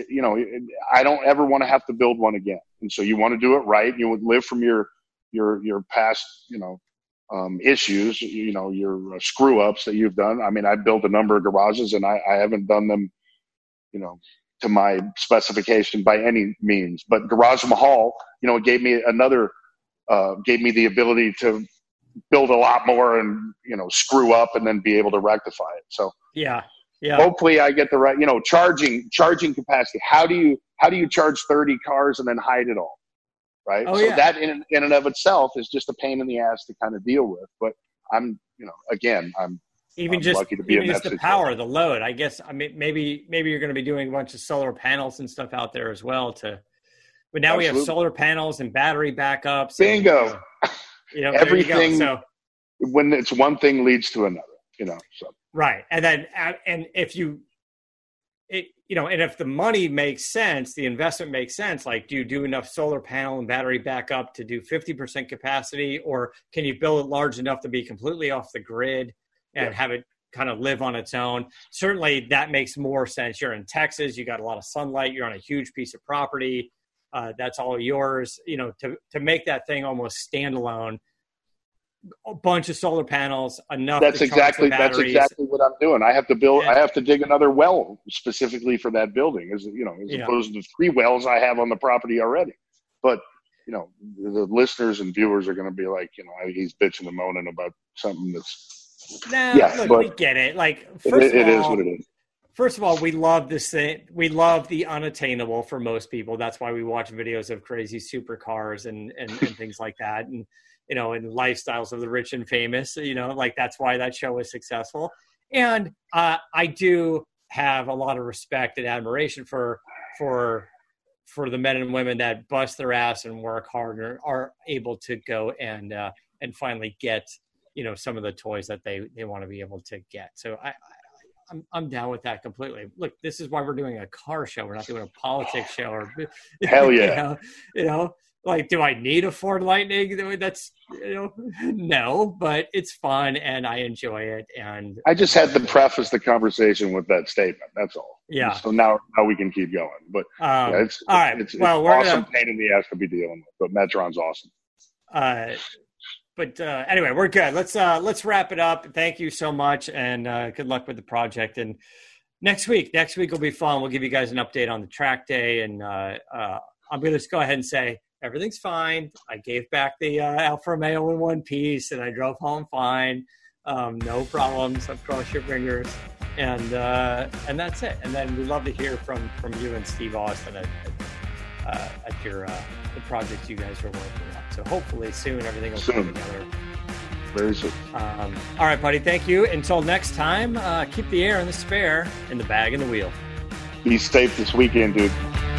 I don't ever want to have to build one again. And so you want to do it right. You would live from your past, issues, your screw ups that you've done. I mean, I built a number of garages, and I haven't done them, to my specification by any means. But Garage Mahal, gave me the ability to build a lot more and, screw up and then be able to rectify it. So yeah. Hopefully I get the right, charging capacity. How do you charge 30 cars and then hide it all? Right. Oh, so yeah. that in and of itself is just a pain in the ass to kind of deal with. But I'm lucky to be in that the power, the load. I guess, I mean, maybe you're going to be doing a bunch of solar panels and stuff out there as well but now we have solar panels and battery backups. Bingo. And, everything. So when it's one thing leads to another, so. Right. And then, and if and if the money makes sense, the investment makes sense, like, do you do enough solar panel and battery backup to do 50% capacity, or can you build it large enough to be completely off the grid and have it kind of live on its own? Certainly that makes more sense. You're in Texas, you got a lot of sunlight, you're on a huge piece of property. That's all yours, to make that thing almost standalone. A bunch of solar panels, enough. That's exactly what I'm doing. I have to dig another well specifically for that building, as opposed to 3 wells I have on the property already. But the listeners and viewers are going to be like, he's bitching and moaning about something that's Nah, Yeah, look, but we get it. Like, it is what it is. First of all, we love this thing. We love the unattainable for most people. That's why we watch videos of crazy supercars and things like that. And, you know, and lifestyles of the rich and famous, you know, like that's why that show is successful. And I do have a lot of respect and admiration for the men and women that bust their ass and work hard and are able to go and finally get, you know, some of the toys that they want to be able to get. So I'm down with that completely. Look, this is why we're doing a car show. We're not doing a politics show. Or hell yeah, you know, like, do I need a Ford Lightning? That's, you know, no, but it's fun and I enjoy it. And I just had to preface the conversation with that statement. That's all. Yeah. So now we can keep going. But it's all right. It's well, we're awesome pain in the ass to be dealing with. But Metron's awesome. But anyway, we're good. Let's wrap it up. Thank you so much, and good luck with the project. And next week will be fun. We'll give you guys an update on the track day, and I'm going to just go ahead and say everything's fine. I gave back the Alfa Romeo in one piece, and I drove home fine. No problems. I've crossed your fingers, and that's it. And then we'd love to hear from you and Steve Austin at your the projects you guys are working on. So hopefully soon everything will come together. Very soon. All right, buddy. Thank you. Until next time, keep the air and the spare in the bag and the wheel. Be safe this weekend, dude.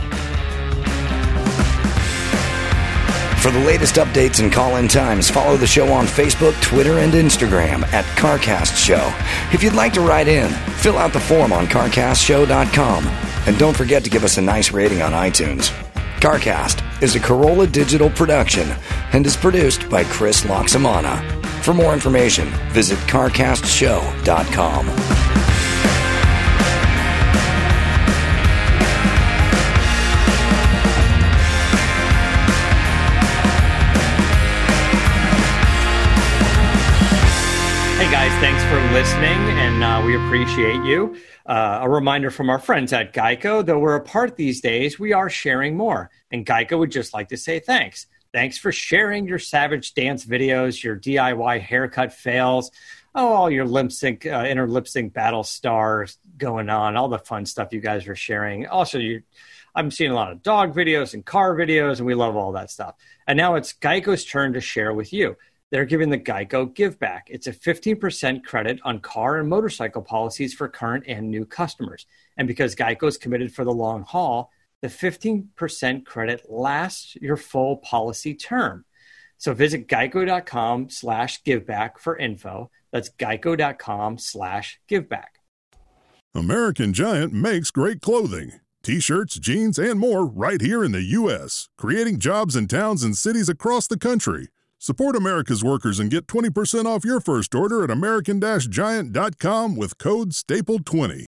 For the latest updates and call-in times, follow the show on Facebook, Twitter, and Instagram at CarCast Show. If you'd like to write in, fill out the form on CarCastShow.com. And don't forget to give us a nice rating on iTunes. CarCast is a Corolla Digital production and is produced by Chris Loxamana. For more information, visit CarCastShow.com. Thanks for listening, and we appreciate you. A reminder from our friends at Geico, though we're apart these days, we are sharing more, and Geico would just like to say thanks. Thanks for sharing your Savage Dance videos, your DIY haircut fails, all your inner lip sync battle stars going on, all the fun stuff you guys are sharing. Also, I'm seeing a lot of dog videos and car videos, and we love all that stuff. And now it's Geico's turn to share with you. They're giving the Geico Give Back. It's a 15% credit on car and motorcycle policies for current and new customers. And because Geico is committed for the long haul, the 15% credit lasts your full policy term. So visit geico.com/giveback for info. That's geico.com/giveback. American Giant makes great clothing. T-shirts, jeans, and more right here in the U.S., creating jobs in towns and cities across the country. Support America's workers and get 20% off your first order at American-Giant.com with code STAPLE20.